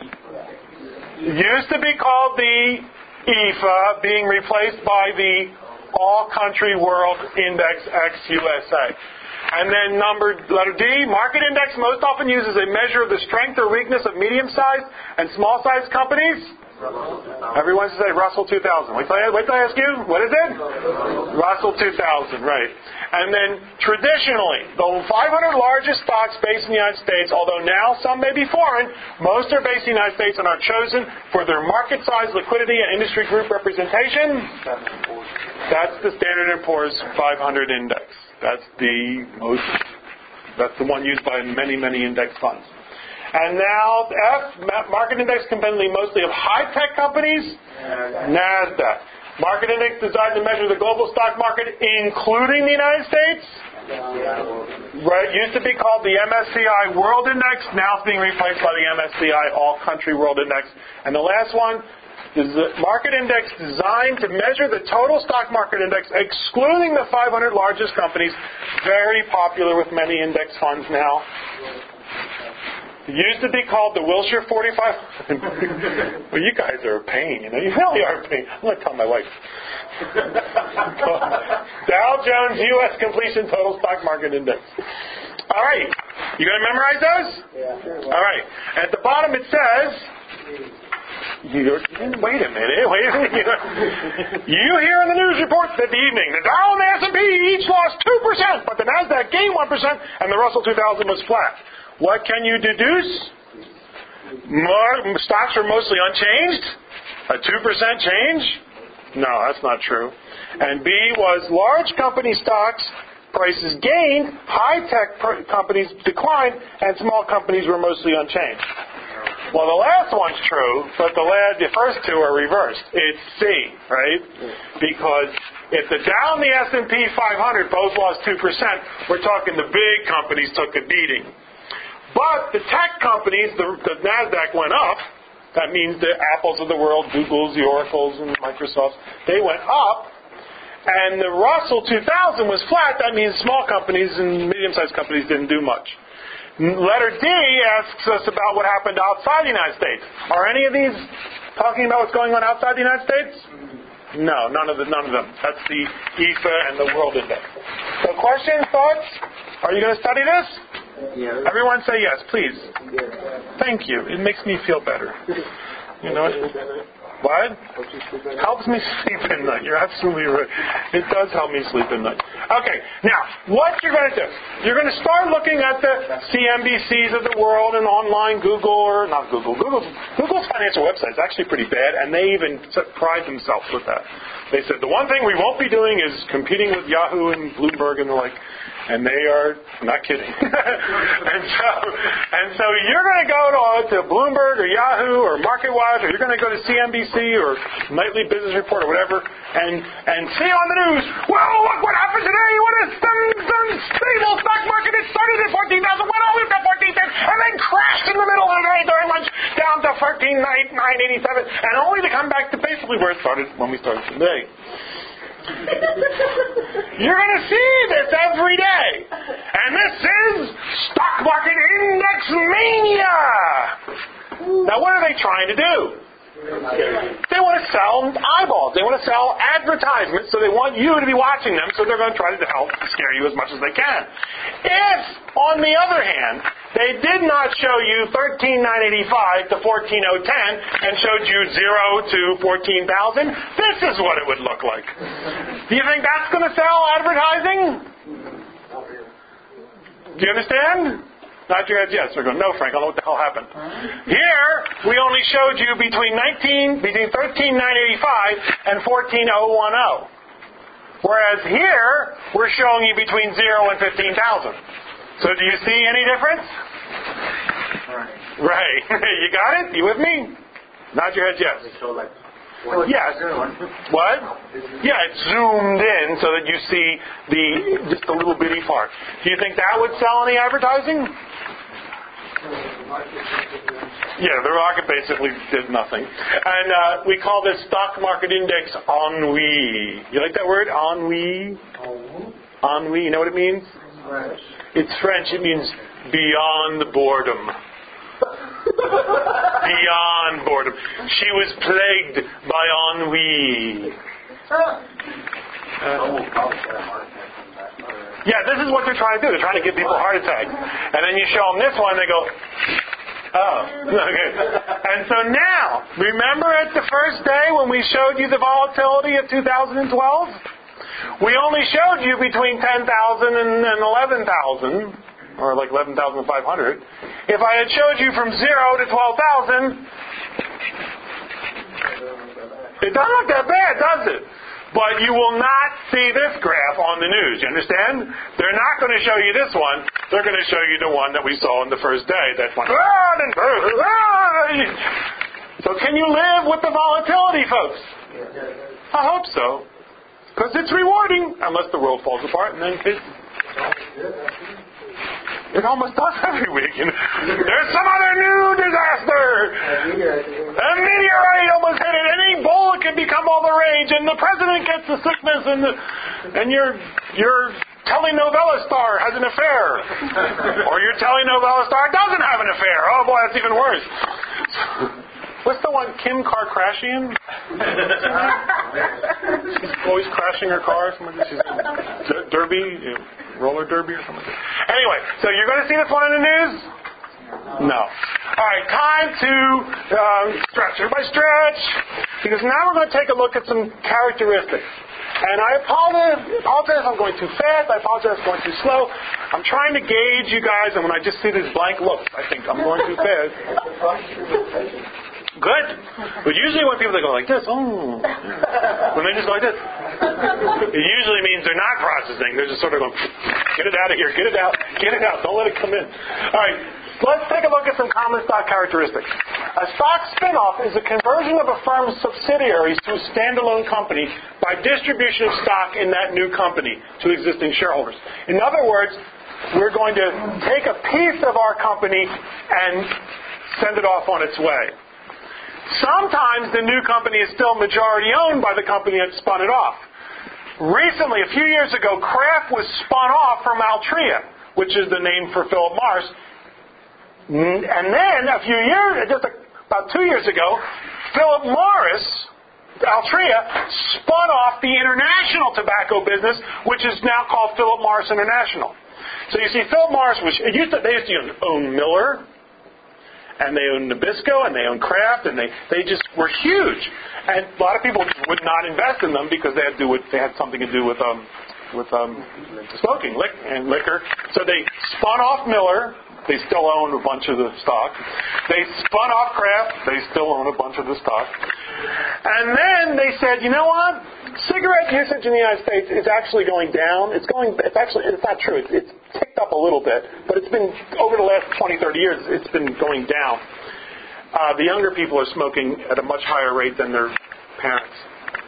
S1: Used to be called the I F A, being replaced by the All Country World Index ex U S A. And then number letter D, market index most often used as a measure of the strength or weakness of medium-sized and small-sized companies. Everyone should say Russell two thousand. Wait till I, wait till I ask you, what is it? Russell two thousand, right. And then traditionally, the five hundred largest stocks based in the United States, although now some may be foreign, most are based in the United States and are chosen for their market size, liquidity, and industry group representation. That's the Standard and Poor's five hundred index. That's the most, that's the one used by many, many index funds. And now, F, market index comprising mostly of high-tech companies, NASDAQ. Market index designed to measure the global stock market, including the United States. Right, used to be called the M S C I World Index, now it's being replaced by the M S C I All Country World Index. And the last one is the market index designed to measure the total stock market index, excluding the five hundred largest companies, very popular with many index funds now. It used to be called the Wilshire forty-five. Well, you guys are a pain, you know. You really are a pain. I'm going to tell my wife. Dow Jones U S Completion Total Stock Market Index. All right. You going to memorize those?
S3: Yeah.
S1: All right. At the bottom it says, you, wait a minute, wait a minute. You hear in the news reports that the evening, the Dow and the S and P each lost two percent, but the NASDAQ gained one percent, and the Russell two thousand was flat. What can you deduce? More, stocks are mostly unchanged? A two percent change? No, that's not true. And B was large company stocks prices gained, high-tech pr- companies declined, and small companies were mostly unchanged. Well, the last one's true, but the, last, the first two are reversed. It's C, right? Because if the Dow and the S and P five hundred both lost two percent, we're talking the big companies took a beating. But the tech companies, the, the NASDAQ went up. That means the Apples of the world, Googles, the Oracles, and Microsofts, they went up. And the Russell two thousand was flat. That means small companies and medium-sized companies didn't do much. Letter D asks us about what happened outside the United States. Are any of these talking about what's going on outside the United States? No, none of the, none of them. That's the I F A and the World Index. So questions, thoughts? Are you going to study this?
S3: Yes.
S1: Everyone say yes, please.
S3: Yes.
S1: Thank you. It makes me feel better. You know what? Helps me sleep at night. You're absolutely right. It does help me sleep at night. Okay, now, what you're going to do, you're going to start looking at the C N B Cs of the world and online Google, or not Google, Google's, Google's financial website is actually pretty bad, and they even pride themselves with that. They said, the one thing we won't be doing is competing with Yahoo and Bloomberg and the like. And they are not kidding. and so and so you're going to go to, to Bloomberg or Yahoo or MarketWatch, or you're going to go to C N B C or Nightly Business Report or whatever, and and see on the news, well, look what happened today. What is the unstable stock market? It started at fourteen thousand, went all the way up to fourteen ten, and then crashed in the middle of the day during lunch down to thirteen nine eighty-seven, and only to come back to basically where it started when we started today. You're going to see this every day. And this is mania! Now, what are they trying to do? They want to sell eyeballs. They want to sell advertisements, so they want you to be watching them, so they're going to try to help scare you as much as they can. If, on the other hand, they did not show you thirteen thousand nine hundred eighty-five to fourteen thousand ten and showed you zero to fourteen thousand, this is what it would look like. Do you think that's going to sell advertising? Do you understand? Not your heads, yes. They're going, no, Frank, I don't know what the hell happened. Here, we only showed you between nineteen, between thirteen thousand nine hundred eighty-five and fourteen thousand ten. Whereas here, we're showing you between zero and fifteen thousand. So do you see any difference?
S3: Right.
S1: Right. You got it? You with me? Nod your heads, yes. Yes. What? Yeah, it's zoomed in so that you see the just a little bitty part. Do you think that would sell any advertising? Yeah, the rocket basically did nothing. And uh, we call this stock market index ennui. You like that word? Ennui? Ennui. You know what it means?
S3: French.
S1: It's French. It means beyond boredom. Beyond boredom. She was plagued by ennui. Uh, yeah, this is what they're trying to do. They're trying to give people a heart attack. And then you show them this one, they go, oh. Okay. And so now, remember at the first day when we showed you the volatility of two thousand twelve? We only showed you between ten thousand and eleven thousand. Or like eleven thousand five hundred. If I had showed you from zero to twelve thousand, it doesn't look that bad, does it? But you will not see this graph on the news, you understand? They're not going to show you this one. They're going to show you the one that we saw on the first day. That one. So can you live with the volatility, folks? I hope so. Because it's rewarding, unless the world falls apart, and then it's... It almost does every week. You know? There's some other new disaster. A meteorite almost hit it. Any Ebola can become all the rage, and the president gets the sickness, and the, and your your telenovela star has an affair, or your telenovela star doesn't have an affair. Oh boy, that's even worse. What's the one? Kim Kardashian? She's always crashing her car. She's in derby, you know, roller derby or something. Anyway, so you're going to see this one in the news? No. All right, time to um, stretch. Everybody stretch. Because now we're going to take a look at some characteristics. And I apologize, apologize if I'm going too fast. I apologize if I'm going too slow. I'm trying to gauge you guys, and when I just see these blank looks, I think I'm going too fast. Good. But usually when people they go like this, oh, when they just go like this, it usually means they're not processing. They're just sort of going, get it out of here, get it out, get it out. Don't let it come in. All right. Let's take a look at some common stock characteristics. A stock spin-off is a conversion of a firm's subsidiaries to a standalone company by distribution of stock in that new company to existing shareholders. In other words, we're going to take a piece of our company and send it off on its way. Sometimes the new company is still majority owned by the company that spun it off. Recently, a few years ago, Kraft was spun off from Altria, which is the name for Philip Morris. And then a few years, just about two years ago, Philip Morris, Altria, spun off the international tobacco business, which is now called Philip Morris International. So you see, Philip Morris was, it used to, they used to own Miller, and they own Nabisco, and they own Kraft, and they, they just were huge. And a lot of people would not invest in them because they had to do with, they had something to do with um with um smoking lic- and liquor. So they spun off Miller. They still own a bunch of the stock. They spun off Kraft. They still own a bunch of the stock. And then they said, you know what? Cigarette usage in the United States is actually going down. It's going. It's actually. It's not true. It's, it's ticked up a little bit, but it's been over the last twenty, thirty years. It's been going down. Uh, the younger people are smoking at a much higher rate than their parents.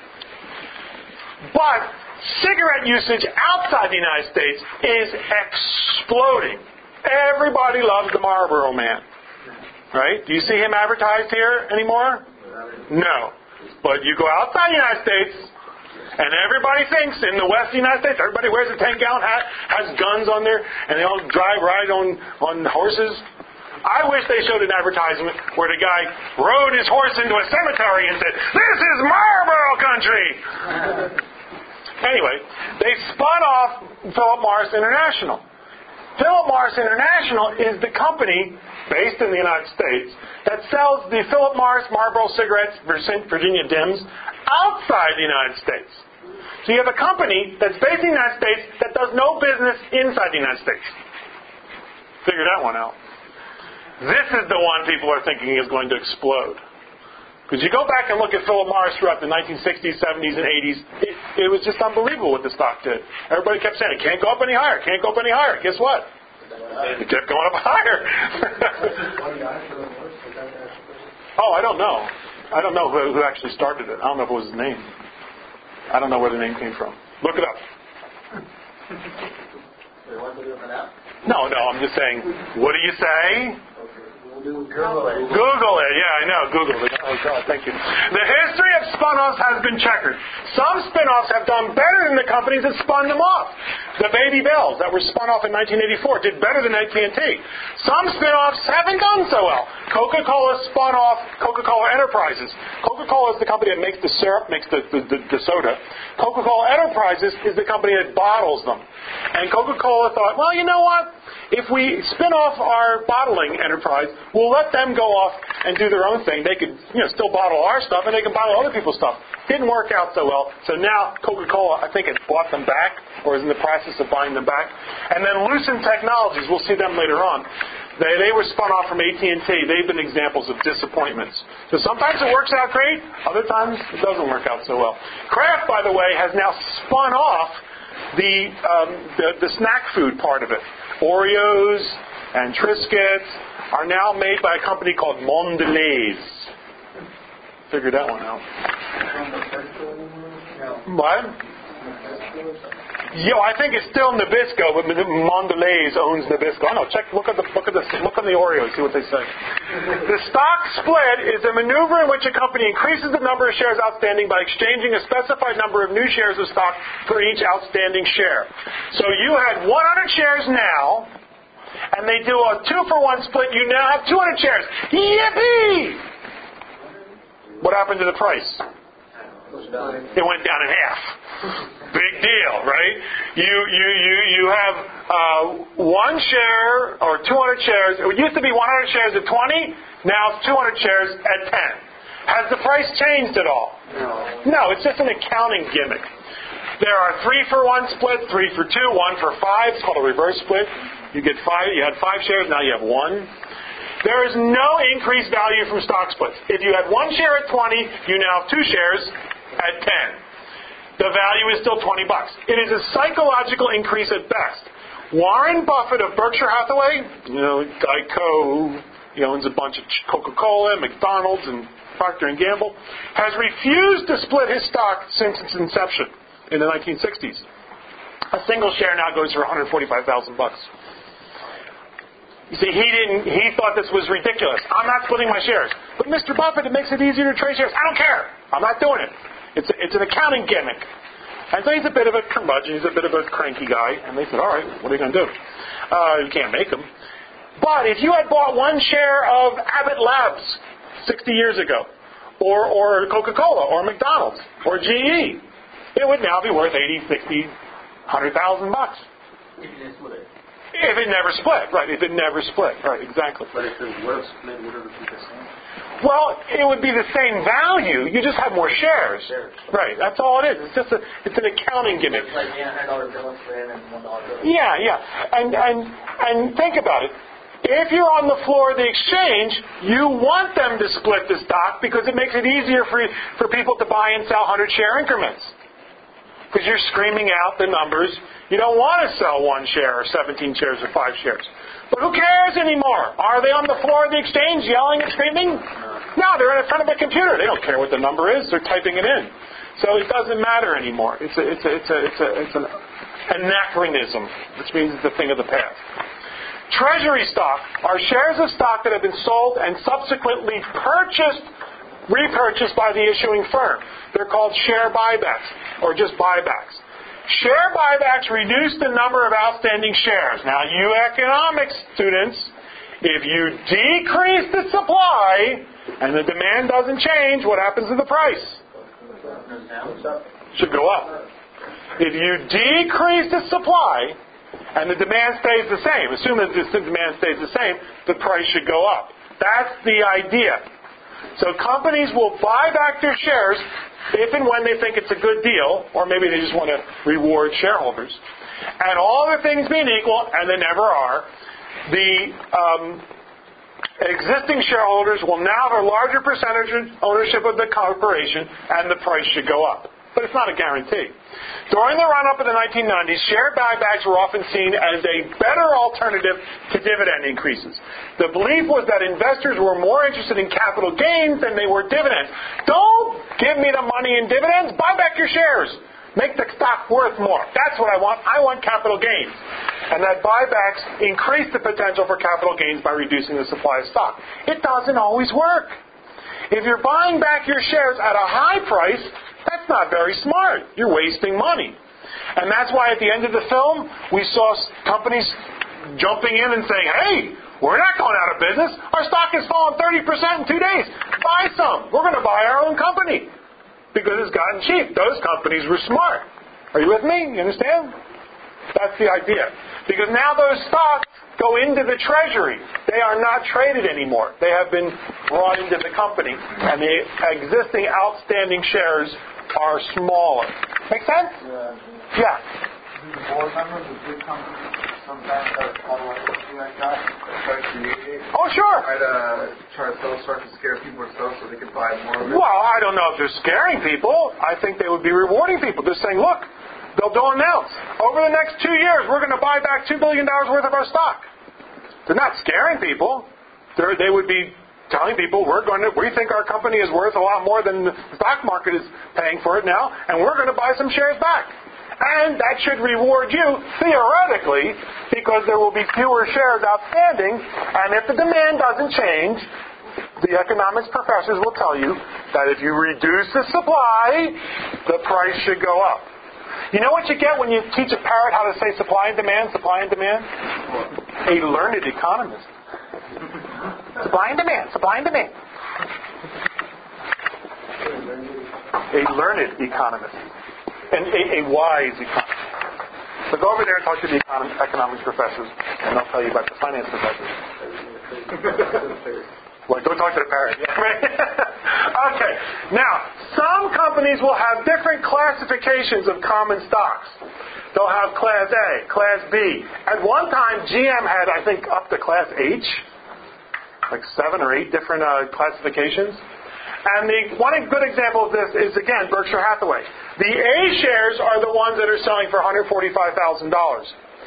S1: But cigarette usage outside the United States is exploding. Everybody loves the Marlboro Man, right? Do you see him advertised here anymore? No. But you go outside the United States, and everybody thinks in the West of the United States, everybody wears a ten-gallon hat, has guns on there, and they all drive right on, on horses. I wish they showed an advertisement where the guy rode his horse into a cemetery and said, "This is Marlboro country." Anyway, they spun off Philip Morris International. Philip Morris International is the company based in the United States that sells the Philip Morris Marlboro cigarettes, Virginia Dims, outside the United States. So you have a company that's based in the United States that does no business inside the United States. Figure that one out. This is the one people are thinking is going to explode. Because you go back and look at Philip Morris throughout the nineteen sixties, seventies, and eighties, it, it was just unbelievable what the stock did. Everybody kept saying, it can't go up any higher, can't go up any higher. Guess what? It kept going up higher. Oh, I don't know. I don't know who, who actually started it. I don't know if it was his name. I don't know where the name came from. Look it up. No, no, I'm just saying, what do you say?
S3: Google it.
S1: Google it. Yeah, I know. Google it. Oh, God, thank you. The history of spun-offs has been checkered. Some spin-offs have done better than the companies that spun them off. The Baby Bells that were spun off in nineteen eighty-four did better than A T and T. Some spin-offs haven't done so well. Coca-Cola spun off Coca-Cola Enterprises. Coca-Cola is the company that makes the syrup, makes the, the, the, the soda. Coca-Cola Enterprises is the company that bottles them. And Coca-Cola thought, well, you know what? If we spin off our bottling enterprise, we'll let them go off and do their own thing. They could, you know, still bottle our stuff, and they can bottle other people's stuff. Didn't work out so well. So now Coca-Cola, I think, has bought them back, or is in the process of buying them back. And then Lucent Technologies, we'll see them later on. They, they were spun off from A T and T. They've been examples of disappointments. So sometimes it works out great. Other times it doesn't work out so well. Kraft, by the way, has now spun off the um, the, the snack food part of it. Oreos and Triscuits are now made by a company called Mondelez. Figured that one out. What? Yo, I think it's still Nabisco, but Mondelez owns Nabisco. I know. Check. Look at the look at the look on the Oreos. See what they say. The stock split is a maneuver in which a company increases the number of shares outstanding by exchanging a specified number of new shares of stock for each outstanding share. So you had one hundred shares now, and they do a two for one split. You now have two hundred shares. Yippee! What happened to the price? It went down in half. Big deal, right? You you you you have uh, one share or two hundred shares. It used to be one hundred shares at twenty. Now it's two hundred shares at ten. Has the price changed at all?
S3: No.
S1: No, it's just an accounting gimmick. There are three for one split, three for two, one for five. It's called a reverse split. You get five. You had five shares. Now you have one. There is no increased value from stock splits. If you had one share at twenty, you now have two shares at ten. The value is still twenty bucks. It is a psychological increase at best. Warren Buffett of Berkshire Hathaway, you know, Geico, he owns a bunch of Coca-Cola, McDonald's, and Procter and Gamble, has refused to split his stock since its inception in the nineteen sixties. A single share now goes for one hundred forty-five thousand bucks. You see, he didn't. He thought this was ridiculous. I'm not splitting my shares. But Mister Buffett, it makes it easier to trade shares. I don't care. I'm not doing it. It's a, it's an accounting gimmick. And so he's a bit of a curmudgeon. He's a bit of a cranky guy. And they said, all right, what are you going to do? Uh, you can't make him. But if you had bought one share of Abbott Labs sixty years ago, or, or Coca-Cola, or McDonald's, or G E, it would now be worth eighty, sixty, one hundred thousand bucks.
S3: If you didn't split it.
S1: If it never split, right? If it never split, right? Exactly.
S3: But if it would have split, would it be the same?
S1: Well, it would be the same value. You just have more shares.
S3: Shares.
S1: Right. That's all it is. It's just a, it's an accounting gimmick.
S3: It's like yeah, one hundred dollar bill split and one dollar bill.
S1: Yeah, yeah. And and and think about it. If you're on the floor of the exchange, you want them to split the stock because it makes it easier for for people to buy and sell one hundred share increments. Because you're screaming out the numbers. You don't want to sell one share or seventeen shares or five shares. But who cares anymore? Are they on the floor of the exchange yelling and screaming? No, they're in front of a computer. They don't care what the number is. They're typing it in. So it doesn't matter anymore. It's a, it's a, it's a, it's a, it's an anachronism, which means it's a thing of the past. Treasury stock are shares of stock that have been sold and subsequently purchased, repurchased by the issuing firm. They're called share buybacks or just buybacks. Share buybacks reduce the number of outstanding shares. Now, you economics students, If you decrease the supply and the demand doesn't change, what happens to the price? Should go up. If you decrease the supply and the demand stays the same, assuming the demand stays the same, the price should go up. That's the idea. So companies will buy back their shares if and when they think it's a good deal, or maybe they just want to reward shareholders. And all other things being equal, and they never are, the um, existing shareholders will now have a larger percentage of ownership of the corporation, and the price should go up. But it's not a guarantee. During the run-up of the nineteen nineties, share buybacks were often seen as a better alternative to dividend increases. The belief was that investors were more interested in capital gains than they were dividends. Don't give me the money in dividends. Buy back your shares. Make the stock worth more. That's what I want. I want capital gains. And that buybacks increase the potential for capital gains by reducing the supply of stock. It doesn't always work. If you're buying back your shares at a high price, that's not very smart. You're wasting money. And that's why at the end of the film, we saw companies jumping in and saying, hey, we're not going out of business. Our stock has fallen thirty percent in two days. Buy some. We're going to buy our own company. Because it's gotten cheap. Those companies were smart. Are you with me? You understand? That's the idea. Because now those stocks go into the treasury. They are not traded anymore. They have been brought into the company. And the existing outstanding shares are smaller. Make sense?
S3: Yeah.
S1: Yeah.
S3: The board members of big companies sometimes have call like something like that. Try to create it.
S1: Oh, sure.
S3: Try to try to sell stuff to scare people or stuff so they can buy more of it.
S1: Well, I don't know if they're scaring people. I think they would be rewarding people. They're saying, look, they'll, they'll announce, over the next two years, we're going to buy back two billion dollars worth of our stock. They're not scaring people. They're, they would be telling people, we're going to, we think our company is worth a lot more than the stock market is paying for it now, and we're going to buy some shares back. And that should reward you, theoretically, because there will be fewer shares outstanding, and if the demand doesn't change, the economics professors will tell you that if you reduce the supply, the price should go up. You know what you get when you teach a parrot how to say supply and demand, supply and demand? A learned economist. Supply and demand, supply and demand. A learned economist. And a, a wise economist. So go over there and talk to the econ- economics professors, and they'll tell you about the finance professors. Well, go talk to the parrot. Okay. Now, some companies will have different classifications of common stocks. They'll have Class A, Class B. At one time, G M had, I think, up to Class H, like seven or eight different uh, classifications. And the one good example of this is, again, Berkshire Hathaway. The A shares are the ones that are selling for one hundred forty-five thousand dollars.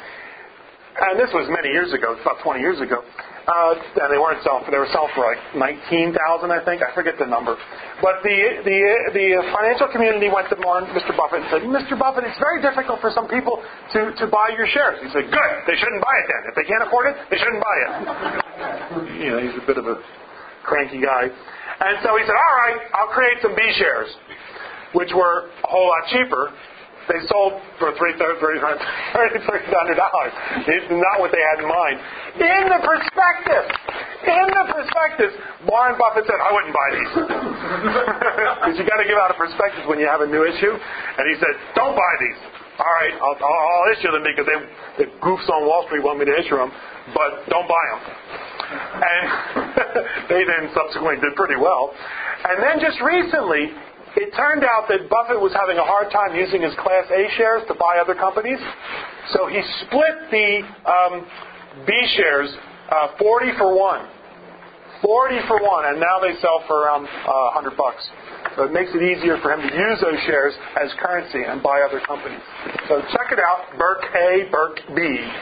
S1: And this was many years ago, about twenty years ago. Uh, and they weren't selling for, they were selling for like nineteen thousand dollars, I think. I forget the number. But the, the, the financial community went to Mister Buffett and said, Mister Buffett, it's very difficult for some people to, to buy your shares. He said, good, they shouldn't buy it then. If they can't afford it, they shouldn't buy it. You know, he's a bit of a cranky guy. And so he said, all right, I'll create some B shares, which were a whole lot cheaper. They sold for three thousand hundred dollars. It's not what they had in mind. In the prospectus, in the prospectus, Warren Buffett said, I wouldn't buy these. Because you got to give out a prospectus when you have a new issue. And he said, don't buy these. All right, I'll, I'll, I'll issue them because they, the goofs on Wall Street want me to issue them, but don't buy them. And they then subsequently did pretty well. And then just recently, it turned out that Buffett was having a hard time using his Class A shares to buy other companies. So he split the um, B shares uh, forty for one. forty for one, and now they sell for around uh, one hundred bucks. So it makes it easier for him to use those shares as currency and buy other companies. So check it out, Berk A, Berk B.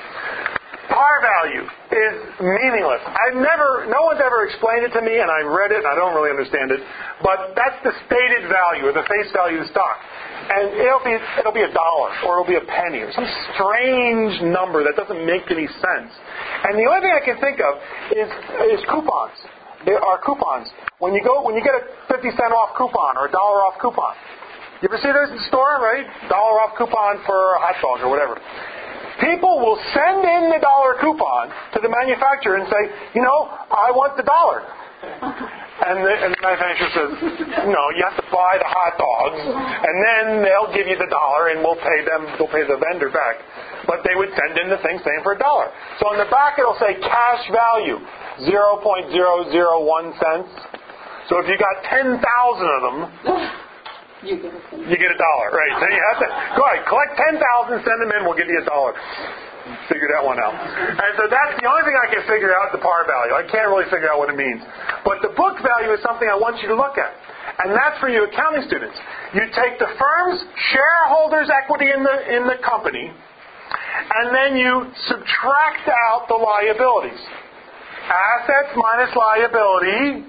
S1: Par value is meaningless. I've never, no one's ever explained it to me, and I read it, and I don't really understand it. But that's the stated value, or the face value of the stock. And it'll be, it'll be a dollar, or it'll be a penny, or some strange number that doesn't make any sense. And the only thing I can think of is, is coupons. There are coupons. When you go, when you get a fifty cent off coupon, or a dollar off coupon. You ever see those in the store, right? Dollar off coupon for a hot dog, or whatever. People will send in the dollar coupon to the manufacturer and say, you know, I want the dollar. And the, and the manufacturer says, no, you have to buy the hot dogs, and then they'll give you the dollar, and we'll pay them, we'll pay the vendor back. But they would send in the thing saying for a dollar. So on the back it'll say cash value, zero point zero zero one cents. So if you got ten thousand of them,
S2: You get a
S1: you get a dollar, right? So you have to, go ahead, collect ten thousand, send them in, we'll give you a dollar. Figure that one out. And so that's the only thing I can figure out, the par value. I can't really figure out what it means. But the book value is something I want you to look at. And that's for you accounting students. You take the firm's shareholders' equity in the in the company, and then you subtract out the liabilities. Assets minus liability,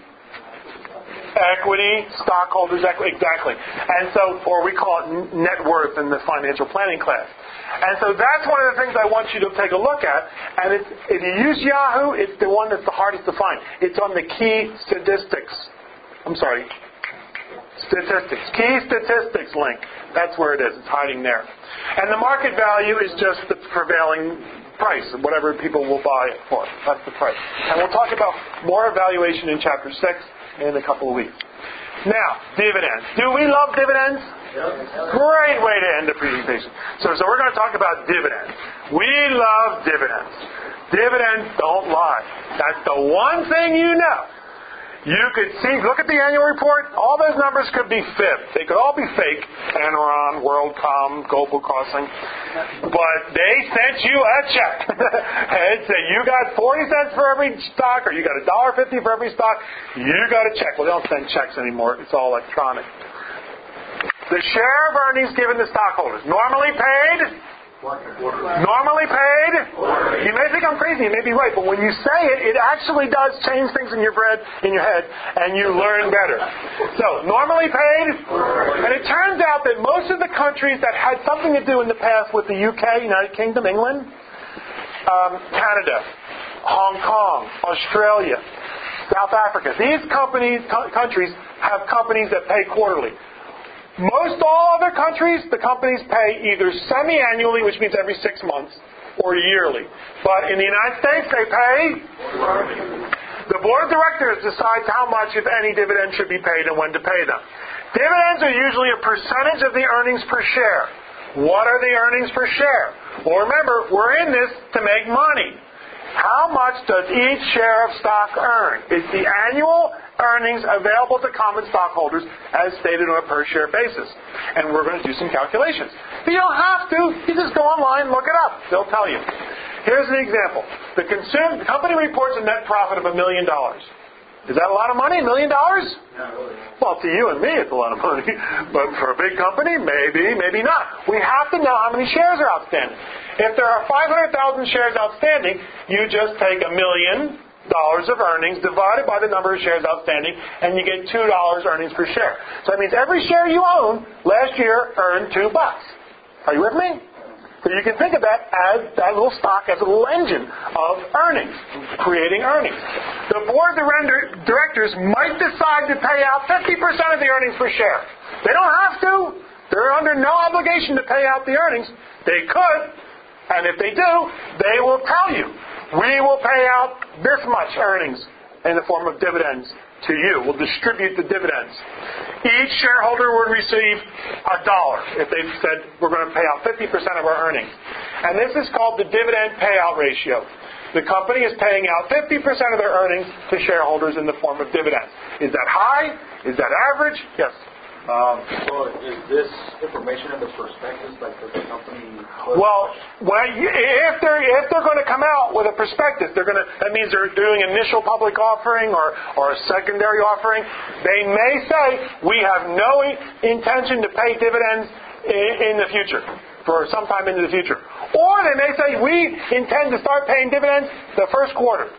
S1: equity, stockholders' equity, exactly. And so, or we call it net worth in the financial planning class. And so that's one of the things I want you to take a look at. And it's, if you use Yahoo, it's the one that's the hardest to find. It's on the key statistics. I'm sorry. Statistics. Key statistics link. That's where it is. It's hiding there. And the market value is just the prevailing price, whatever people will buy it for. That's the price. And we'll talk about more evaluation in Chapter six in a couple of weeks. Now, dividends. Do we love dividends? Yep. Great way to end the presentation. So, so we're going to talk about dividends. We love dividends. Dividends don't lie. That's the one thing you know. You could see, look at the annual report, all those numbers could be fibbed. They could all be fake. Enron, WorldCom, Global Crossing. But they sent you a check. And say you got forty cents for every stock, or you got one dollar fifty for every stock. You got a check. Well, they don't send checks anymore. It's all electronic. The share of earnings given to stockholders. Normally paid... Normally paid? You may think I'm crazy, you may be right, but when you say it, it actually does change things in your bread, in your head, and you learn better. So, normally paid? And it turns out that most of the countries that had something to do in the past with the U K, United Kingdom, England, um, Canada, Hong Kong, Australia, South Africa, these companies, co- countries have companies that pay quarterly. Most all other countries, the companies pay either semi-annually, which means every six months, or yearly. But in the United States, they pay. The board of directors decides how much, if any, dividends should be paid and when to pay them. Dividends are usually a percentage of the earnings per share. What are the earnings per share? Well, remember, we're in this to make money. How much does each share of stock earn? It's the annual earnings available to common stockholders as stated on a per-share basis. And we're going to do some calculations. But you don't have to. You just go online and look it up. They'll tell you. Here's an example. The, consume, the company reports a net profit of a million dollars. Is that a lot of money? A million dollars? Well, to you and me, it's a lot of money. But for a big company, maybe, maybe not. We have to know how many shares are outstanding. If there are five hundred thousand shares outstanding, you just take a million dollars of earnings divided by the number of shares outstanding, and you get two dollars earnings per share. So that means every share you own last year earned two bucks. Are you with me? So you can think of that as that little stock as a little engine of earnings, creating earnings. The board of directors might decide to pay out fifty percent of the earnings per share. They don't have to. They're under no obligation to pay out the earnings. They could, and if they do, they will tell you, we will pay out this much earnings in the form of dividends to you. We'll distribute the dividends. Each shareholder would receive a dollar if they said we're going to pay out fifty percent of our earnings. And this is called the dividend payout ratio. The company is paying out fifty percent of their earnings to shareholders in the form of dividends. Is that high? Is that average? Yes.
S4: Um, so is this information in the prospectus, like does the company?
S1: Well, well, if they're if they're going to come out with a prospectus, they're going to. That means they're doing initial public offering or or a secondary offering. They may say we have no intention to pay dividends in, in the future, for some time into the future, or they may say we intend to start paying dividends the first quarter,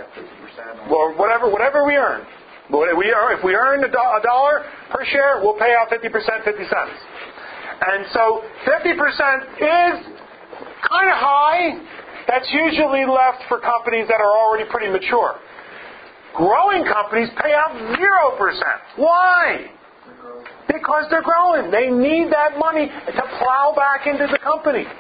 S1: or whatever whatever we earn. But we are, if we earn a dollar per share, we'll pay out fifty percent, fifty cents. And so fifty percent is kind of high. That's usually left for companies that are already pretty mature. Growing companies pay out zero percent. Why? Because they're growing. They need that money to plow back into the company.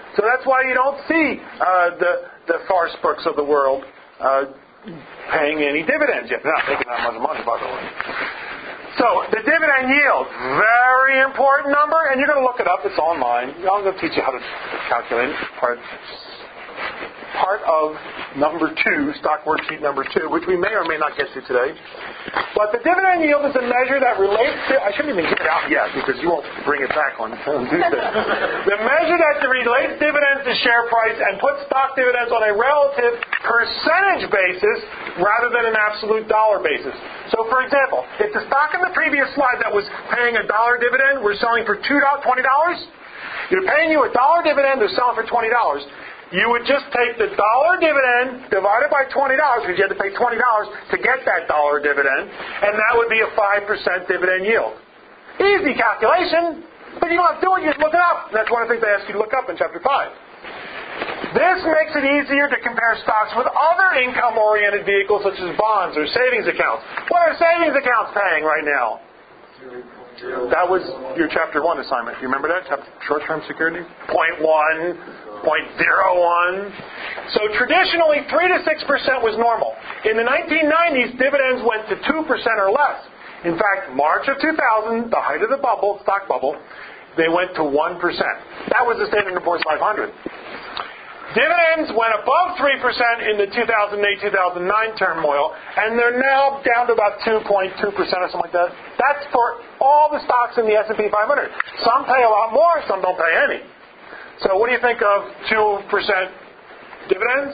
S1: So that's why you don't see uh, the the Forsbergs of the world uh, paying any dividends yet. They're not making that much money, by the way. So the dividend yield, very important number, and you're going to look it up. It's online. I'm going to teach you how to calculate it. Part, part of number two, stock worksheet number two, which we may or may not get to today. But the dividend yield is a measure that relates to, I shouldn't even get it out yet because you won't bring it back on Tuesday. The measure that relates dividends to share price and puts stock dividends on a relative percentage basis rather than an absolute dollar basis. So for example, if the stock in the previous slide that was paying a dollar dividend was selling for two dollars, twenty dollars, you're paying you a dollar dividend, they're selling for twenty dollars. You would just take the dollar dividend divided by twenty dollars, because you had to pay twenty dollars to get that dollar dividend, and that would be a five percent dividend yield. Easy calculation, but you don't have to do it, you just look it up. And that's one of the things they ask you to look up in Chapter five. This makes it easier to compare stocks with other income-oriented vehicles such as bonds or savings accounts. What are savings accounts paying right now? That was your Chapter one assignment. You remember that? Short-term security? Point one, point zero one. So traditionally, three to six percent was normal. In the nineteen nineties, dividends went to two percent or less. In fact, March of two thousand, the height of the bubble, stock bubble, they went to one percent. That was the Standard and Poor's five hundred. Dividends went above three percent in the two thousand eight two thousand nine turmoil, and they're now down to about two point two percent or something like that. That's for all the stocks in the S and P five hundred. Some pay a lot more, some don't pay any. So what do you think of two percent dividends?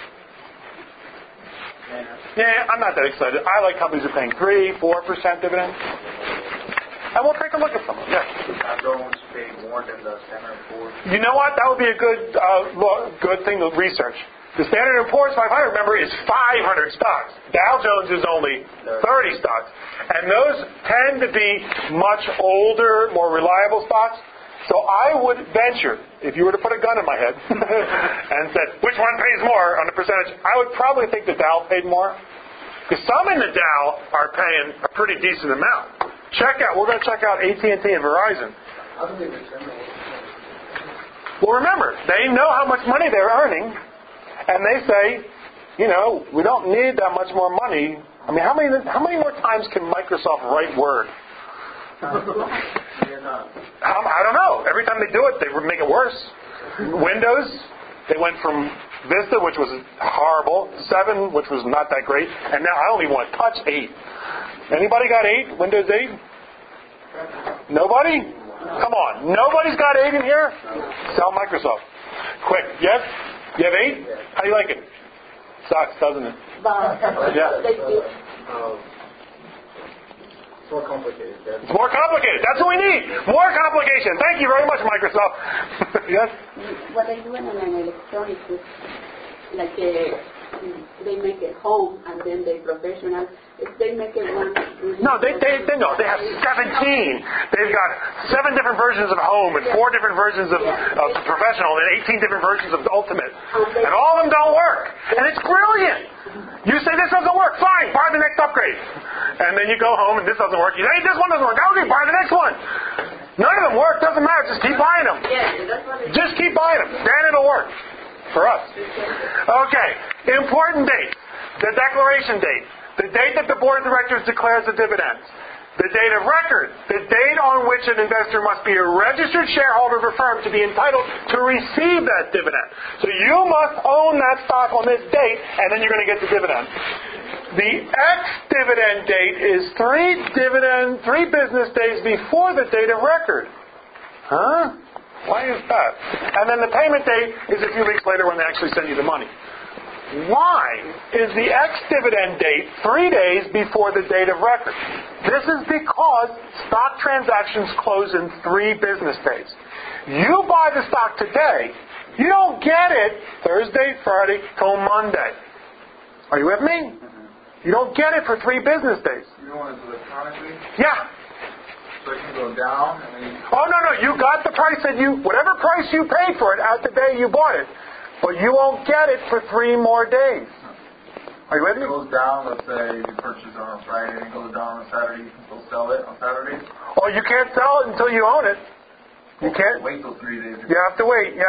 S1: Yeah, I'm not that excited. I like companies that are paying three, four percent dividends. And we'll take a look at some of them. Yeah.
S3: Don't pay more than the Standard and Poor's.
S1: You know what? That would be a good uh, lo- good thing to research. The Standard and Poor's five hundred, remember, is five hundred stocks. Dow Jones is only thirty stocks. And those tend to be much older, more reliable stocks. So I would venture, if you were to put a gun in my head and said, which one pays more on the percentage, I would probably think the Dow paid more. Because some in the Dow are paying a pretty decent amount. Check out, we're going to check out A T and T and Verizon. Well, remember, they know how much money they're earning, and they say, you know, we don't need that much more money. I mean, how many how many more times can Microsoft write Word? Um, I don't know. Every time they do it, they make it worse. Windows, they went from Vista, which was horrible, seven, which was not that great, and now I only want touch eight. Anybody got eight? Windows eight? Nobody? Come on. Nobody's got eight in here? Sell Microsoft. Quick. Yes? You have eight? How do you like it? Sucks, doesn't it? Yeah.
S3: It's more complicated. That's
S1: It's more complicated. That's what we need. More complication. Thank you very much, Microsoft. Yes?
S2: What they do in an electronics is like a, they make it home and then they professional. If they make it one.
S1: No, they they they no. They have seventeen. They've got seven different versions of home and four different versions of, of professional and eighteen different versions of ultimate, and all of them don't work. And it's brilliant. You say this doesn't work, fine. Buy the next upgrade. And then you go home and this doesn't work. You say, hey, this one doesn't work. Okay, buy the next one. None of them work. Doesn't matter. Just keep buying them.
S2: Yeah, that's what it is.
S1: Just keep buying them. Then it'll work for us. Okay. Important date. The declaration date. The date that the board of directors declares the dividends. The date of record. The date on which an investor must be a registered shareholder of a firm to be entitled to receive that dividend. So you must own that stock on this date, and then you're going to get the dividend. The ex-dividend date is three dividend, three business days before the date of record. Huh? Why is that? And then the payment date is a few weeks later when they actually send you the money. Why is the ex-dividend date three days before the date of record? This is because stock transactions close in three business days. You buy the stock today, you don't get it Thursday, Friday, till Monday. Are you with me? You don't get it for three business days.
S3: You want it electronically?
S1: Yeah.
S3: So it can go down and then you...
S1: Oh, no, no. You got the price that you... Whatever price you paid for it at the day you bought it. But you won't get it for three more days. Are you with me?
S3: It goes down, let's say you purchase it on Friday, and it goes down on Saturday, you can still sell it on Saturday?
S1: Oh, you can't sell it until you own it. You can't...
S3: Wait till three days.
S1: You have to wait, yeah.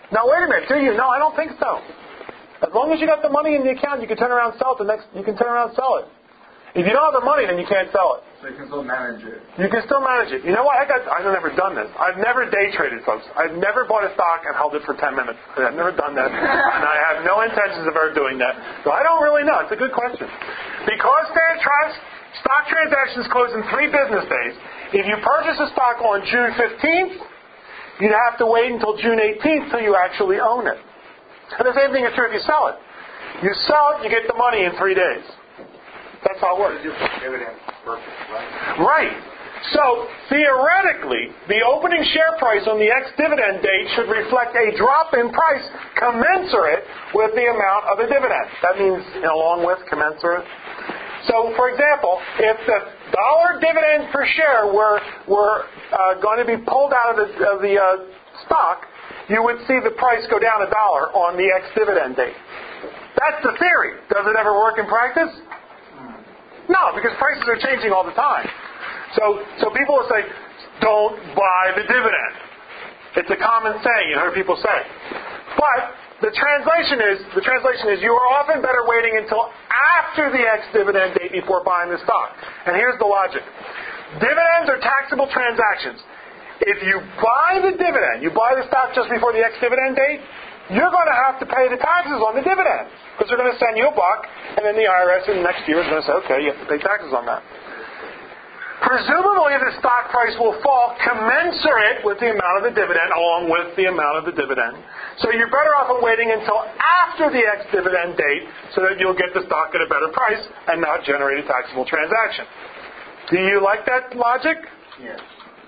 S1: Now wait a minute, do you? No, I don't think so. As long as you got the money in the account, you can turn around and sell it. The next, you can turn around and sell it. If you don't have the money, then you can't sell it.
S3: So you can still manage it.
S1: You can still manage it. You know what? I got, I've never done this. I've never day traded, folks. I've never bought a stock and held it for ten minutes. I've never done that. And I have no intentions of ever doing that. So I don't really know. It's a good question. Because Standard Trust stock transactions close in three business days, if you purchase a stock on June fifteenth, you'd have to wait until June eighteenth till you actually own it. And the same thing is true if you sell it. You sell it, you get the money in three days. That's how it works.
S3: Dividends purpose, right?
S1: Right. So, theoretically, the opening share price on the ex-dividend date should reflect a drop in price commensurate with the amount of the dividend. That means, you know, along with, commensurate. So, for example, if the dollar dividend per share were were uh, going to be pulled out of the, of the uh, stock, you would see the price go down a dollar on the ex-dividend date. That's the theory. Does it ever work in practice? No, because prices are changing all the time. So, so people will say, don't buy the dividend. It's a common saying, you heard people say. But the translation is, the translation is, you are often better waiting until after the ex-dividend date before buying the stock. And here's the logic. Dividends are taxable transactions. If you buy the dividend, you buy the stock just before the ex-dividend date, you're going to have to pay the taxes on the dividend. Because they're going to send you a buck, and then the I R S in the next year is going to say, okay, you have to pay taxes on that. Presumably, the stock price will fall commensurate with the amount of the dividend, along with the amount of the dividend. So you're better off in waiting until after the ex-dividend date so that you'll get the stock at a better price and not generate a taxable transaction. Do you like that logic?
S3: Yes.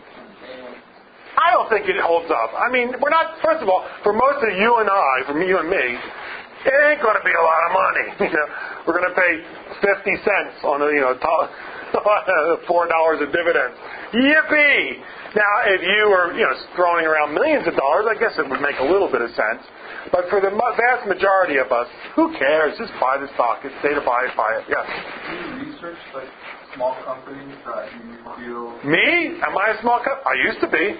S1: I don't think it holds up. I mean, we're not, first of all, for most of you and I, for you and me, it ain't going to be a lot of money. You know, we're going to pay fifty cents on a, you know, four dollars of dividends. Yippee! Now, if you were, you know, throwing around millions of dollars, I guess it would make a little bit of sense. But for the vast majority of us, who cares? Just buy the stock. It's day to buy it, buy it. Yes.
S3: Do you research like small companies that you feel?
S1: Me? Am I a small company? I used to be.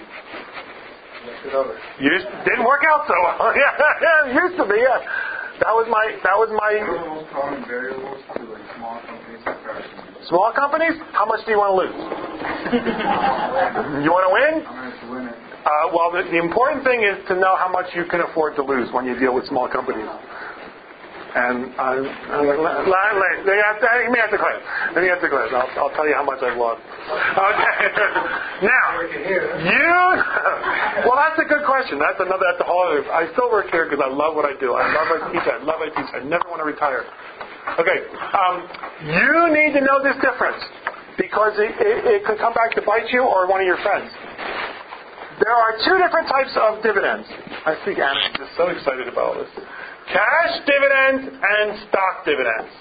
S1: Used didn't work out so well. Yeah, used to be. Yeah. That was my. That was my.
S3: What are the most common variables to like small companies that crash?
S1: Small companies? How much do you want to lose? You want to win?
S3: I'm going to win it.
S1: Uh, well, the, the important thing is to know how much you can afford to lose when you deal with small companies. And uh, let, let, let, they have to, let me have to clear. Let me have to clear. I'll, I'll tell you how much I've lost. Okay. Now, you. Well, that's a good question. That's another. That's a whole other. I still work here because I love what I do. I love what I teach. I love what I teach. I never want to retire. Okay. Um, you need to know this difference because it, it, it could come back to bite you or one of your friends. There are two different types of dividends. I think Anna's just so excited about this. Cash dividends and stock dividends.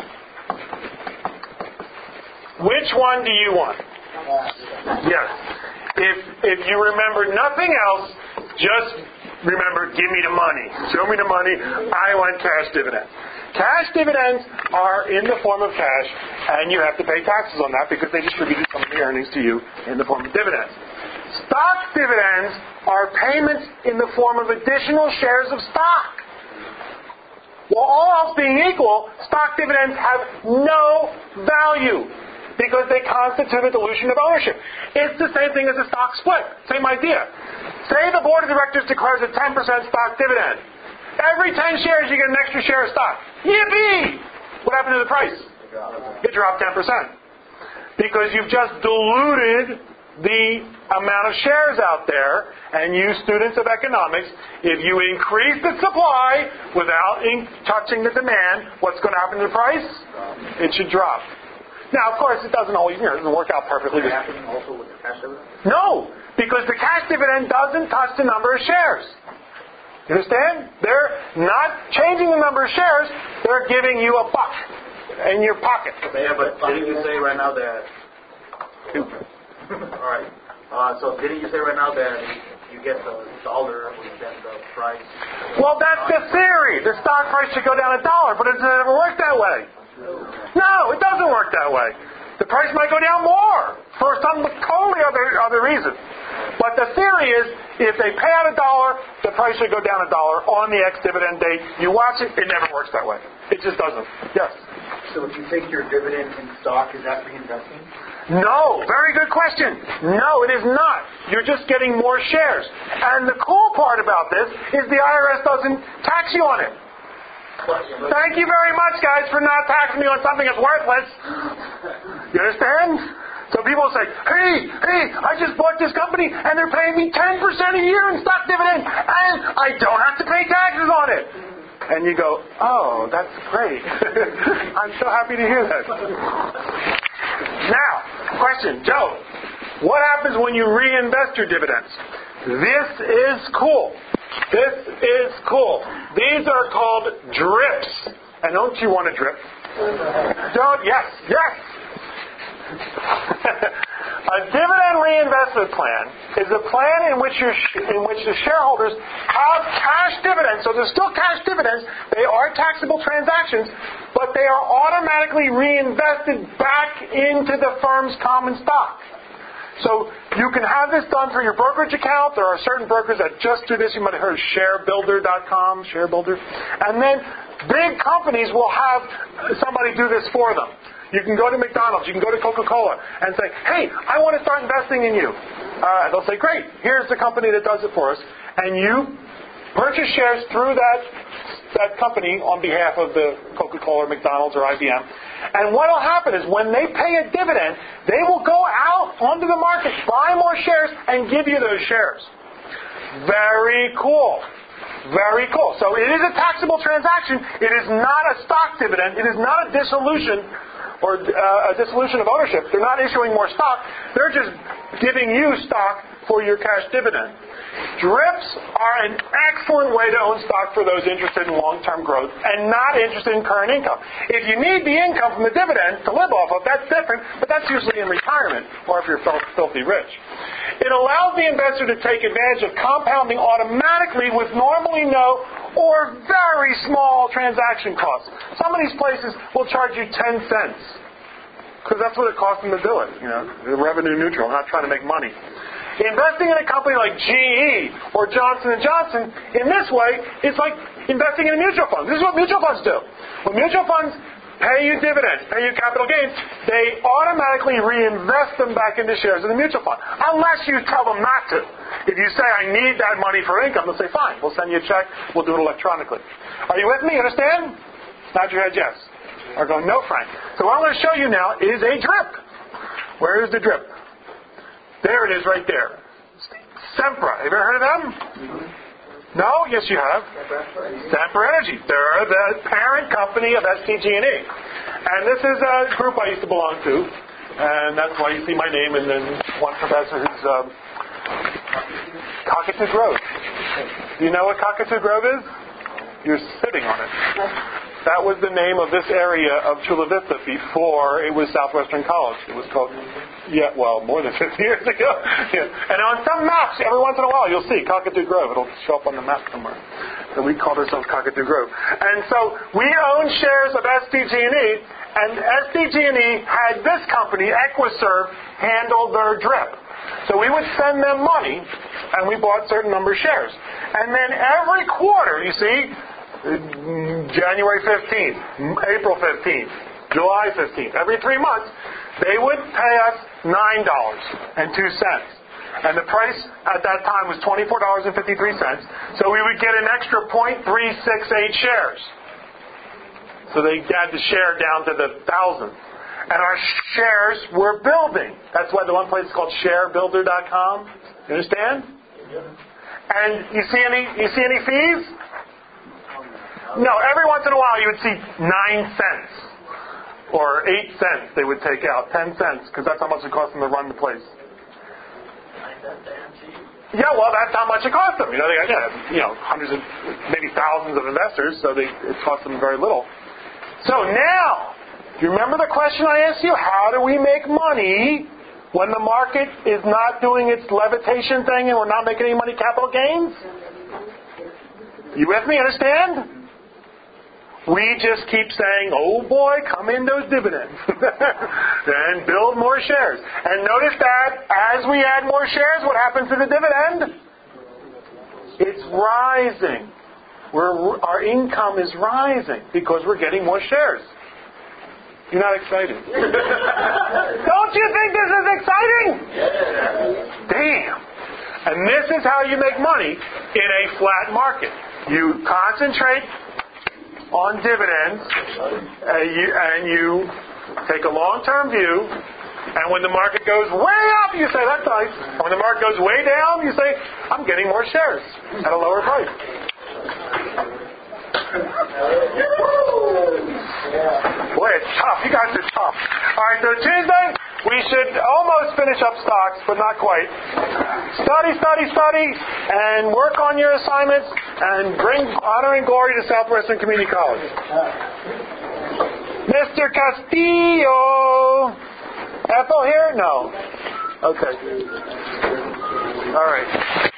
S1: Which one do you want? Yes. If if you remember nothing else, just remember, give me the money. Show me the money. I want cash dividends. Cash dividends are in the form of cash, and you have to pay taxes on that because they distributed some of the earnings to you in the form of dividends. Stock dividends are payments in the form of additional shares of stock. Well, all else being equal, stock dividends have no value because they constitute a dilution of ownership. It's the same thing as a stock split. Same idea. Say the board of directors declares a ten percent stock dividend. Every ten shares, you get an extra share of stock. Yippee! What happened to the price? It dropped ten percent. Because you've just diluted the amount of shares out there, and you students of economics, if you increase the supply without in- touching the demand, what's going to happen to the price? It should drop. Now, of course, it doesn't always, you know, it doesn't work out perfectly.
S4: Does it happen also with the cash dividend?
S1: No, because the cash dividend doesn't touch the number of shares. You understand? They're not changing the number of shares. They're giving you a buck in your pocket.
S4: Yeah, but didn't you say right now that... All right. Uh, so didn't you say right now that you get the dollar when you get the price?
S1: Well, that's the theory. The stock price should go down a dollar, but it doesn't ever work that way. No, it doesn't work that way. The price might go down more for some totally other other reason. But the theory is, if they pay out a dollar, the price should go down a dollar on the ex-dividend date. You watch it, it never works that way. It just doesn't. Yes?
S3: So if you take your dividend in stock, is that reinvesting?
S1: No. Very good question. No, it is not. You're just getting more shares. And the cool part about this is the I R S doesn't tax you on it. Thank you very much, guys, for not taxing me on something that's worthless. You understand? So people say, hey, hey, I just bought this company and they're paying me ten percent a year in stock dividend and I don't have to pay taxes on it. And you go, oh, that's great. I'm so happy to hear that. Now, question, Joe, what happens when you reinvest your dividends? This is cool. This is cool. These are called drips. And don't you want a drip? Don't? Yes, yes. A dividend reinvestment plan is a plan in which your in which the shareholders have cash dividends. So there's still cash dividends. They are taxable transactions, but they are automatically reinvested back into the firm's common stock. So you can have this done through your brokerage account. There are certain brokers that just do this. You might have heard of share builder dot com, ShareBuilder. And then big companies will have somebody do this for them. You can go to McDonald's, you can go to Coca-Cola and say, hey, I want to start investing in you. Uh, they'll say, great, here's the company that does it for us. And you purchase shares through that that company on behalf of the Coca-Cola or McDonald's or I B M. And what will happen is when they pay a dividend, they will go out onto the market, buy more shares, and give you those shares. Very cool. Very cool. So it is a taxable transaction. It is not a stock dividend. It is not a dissolution or uh, a dissolution of ownership. They're not issuing more stock. They're just giving you stock for your cash dividend. Drips are an excellent way to own stock for those interested in long-term growth and not interested in current income. If you need the income from the dividend to live off of, that's different, but that's usually in retirement or if you're filthy rich. It allows the investor to take advantage of compounding automatically with normally no or very small transaction costs. Some of these places will charge you ten cents because that's what it costs them to do it. You know, they're revenue neutral, not trying to make money. Investing in a company like G E or Johnson and Johnson in this way is like investing in a mutual fund. This is what mutual funds do. When mutual funds pay you dividends, pay you capital gains, they automatically reinvest them back into shares in the mutual fund. Unless you tell them not to. If you say, I need that money for income, they'll say, fine, we'll send you a check, we'll do it electronically. Are you with me? Understand? Nod your head yes. Or going, no, Frank. So what I'm going to show you now is a drip. Where is the drip? There it is right there. Sempra. Have you ever heard of them? Mm-hmm. No? Yes, you have. Sempra Energy. They're the parent company of S T G and E. And this is a group I used to belong to. And that's why you see my name and then one professor who's um, Cockatoo Grove. Do you know what Cockatoo Grove is? You're sitting on it. That was the name of this area of Chula Vista before it was Southwestern College. It was called, yeah, well, more than fifty years ago. Yeah. And on some maps, every once in a while, you'll see Cockatoo Grove. It'll show up on the map somewhere. So we called ourselves Cockatoo Grove. And so we own shares of S T G and E, and S T G and E had this company, Equiserve, handle their drip. So we would send them money, and we bought a certain number of shares. And then every quarter, you see, January fifteenth, April fifteenth, July fifteenth, every three months, they would pay us nine dollars and two cents. And the price at that time was twenty-four dollars and fifty-three cents. So we would get an extra zero point three six eight shares. So they had to share down to the thousandth. And our shares were building. That's why the one place is called share builder dot com. You understand? And you see any you see any fees? No, every once in a while you would see nine cents or eight cents they would take out, ten cents, because that's how much it cost them to run the place. Yeah, well, that's how much it cost them. You know, they got yeah, you know hundreds of, maybe thousands of investors, so they, it cost them very little. So now, do you remember the question I asked you? How do we make money when the market is not doing its levitation thing and we're not making any money capital gains? You with me? Understand? We just keep saying, oh boy, come in those dividends. Then build more shares. And notice that as we add more shares, what happens to the dividend? It's rising. We're, our income is rising because we're getting more shares. You're not excited? Don't you think this is exciting? Damn. And this is how you make money in a flat market. You concentrate on dividends, uh, you, and you take a long-term view, and when the market goes way up, you say, that's nice. When the market goes way down, you say, I'm getting more shares at a lower price. Boy, it's tough. You guys are tough. All right, so Tuesday, we should almost finish up stocks, but not quite. Study, study, study, and work on your assignments, and bring honor and glory to Southwestern Community College. Mister Castillo. Ethel here? No. Okay. All right.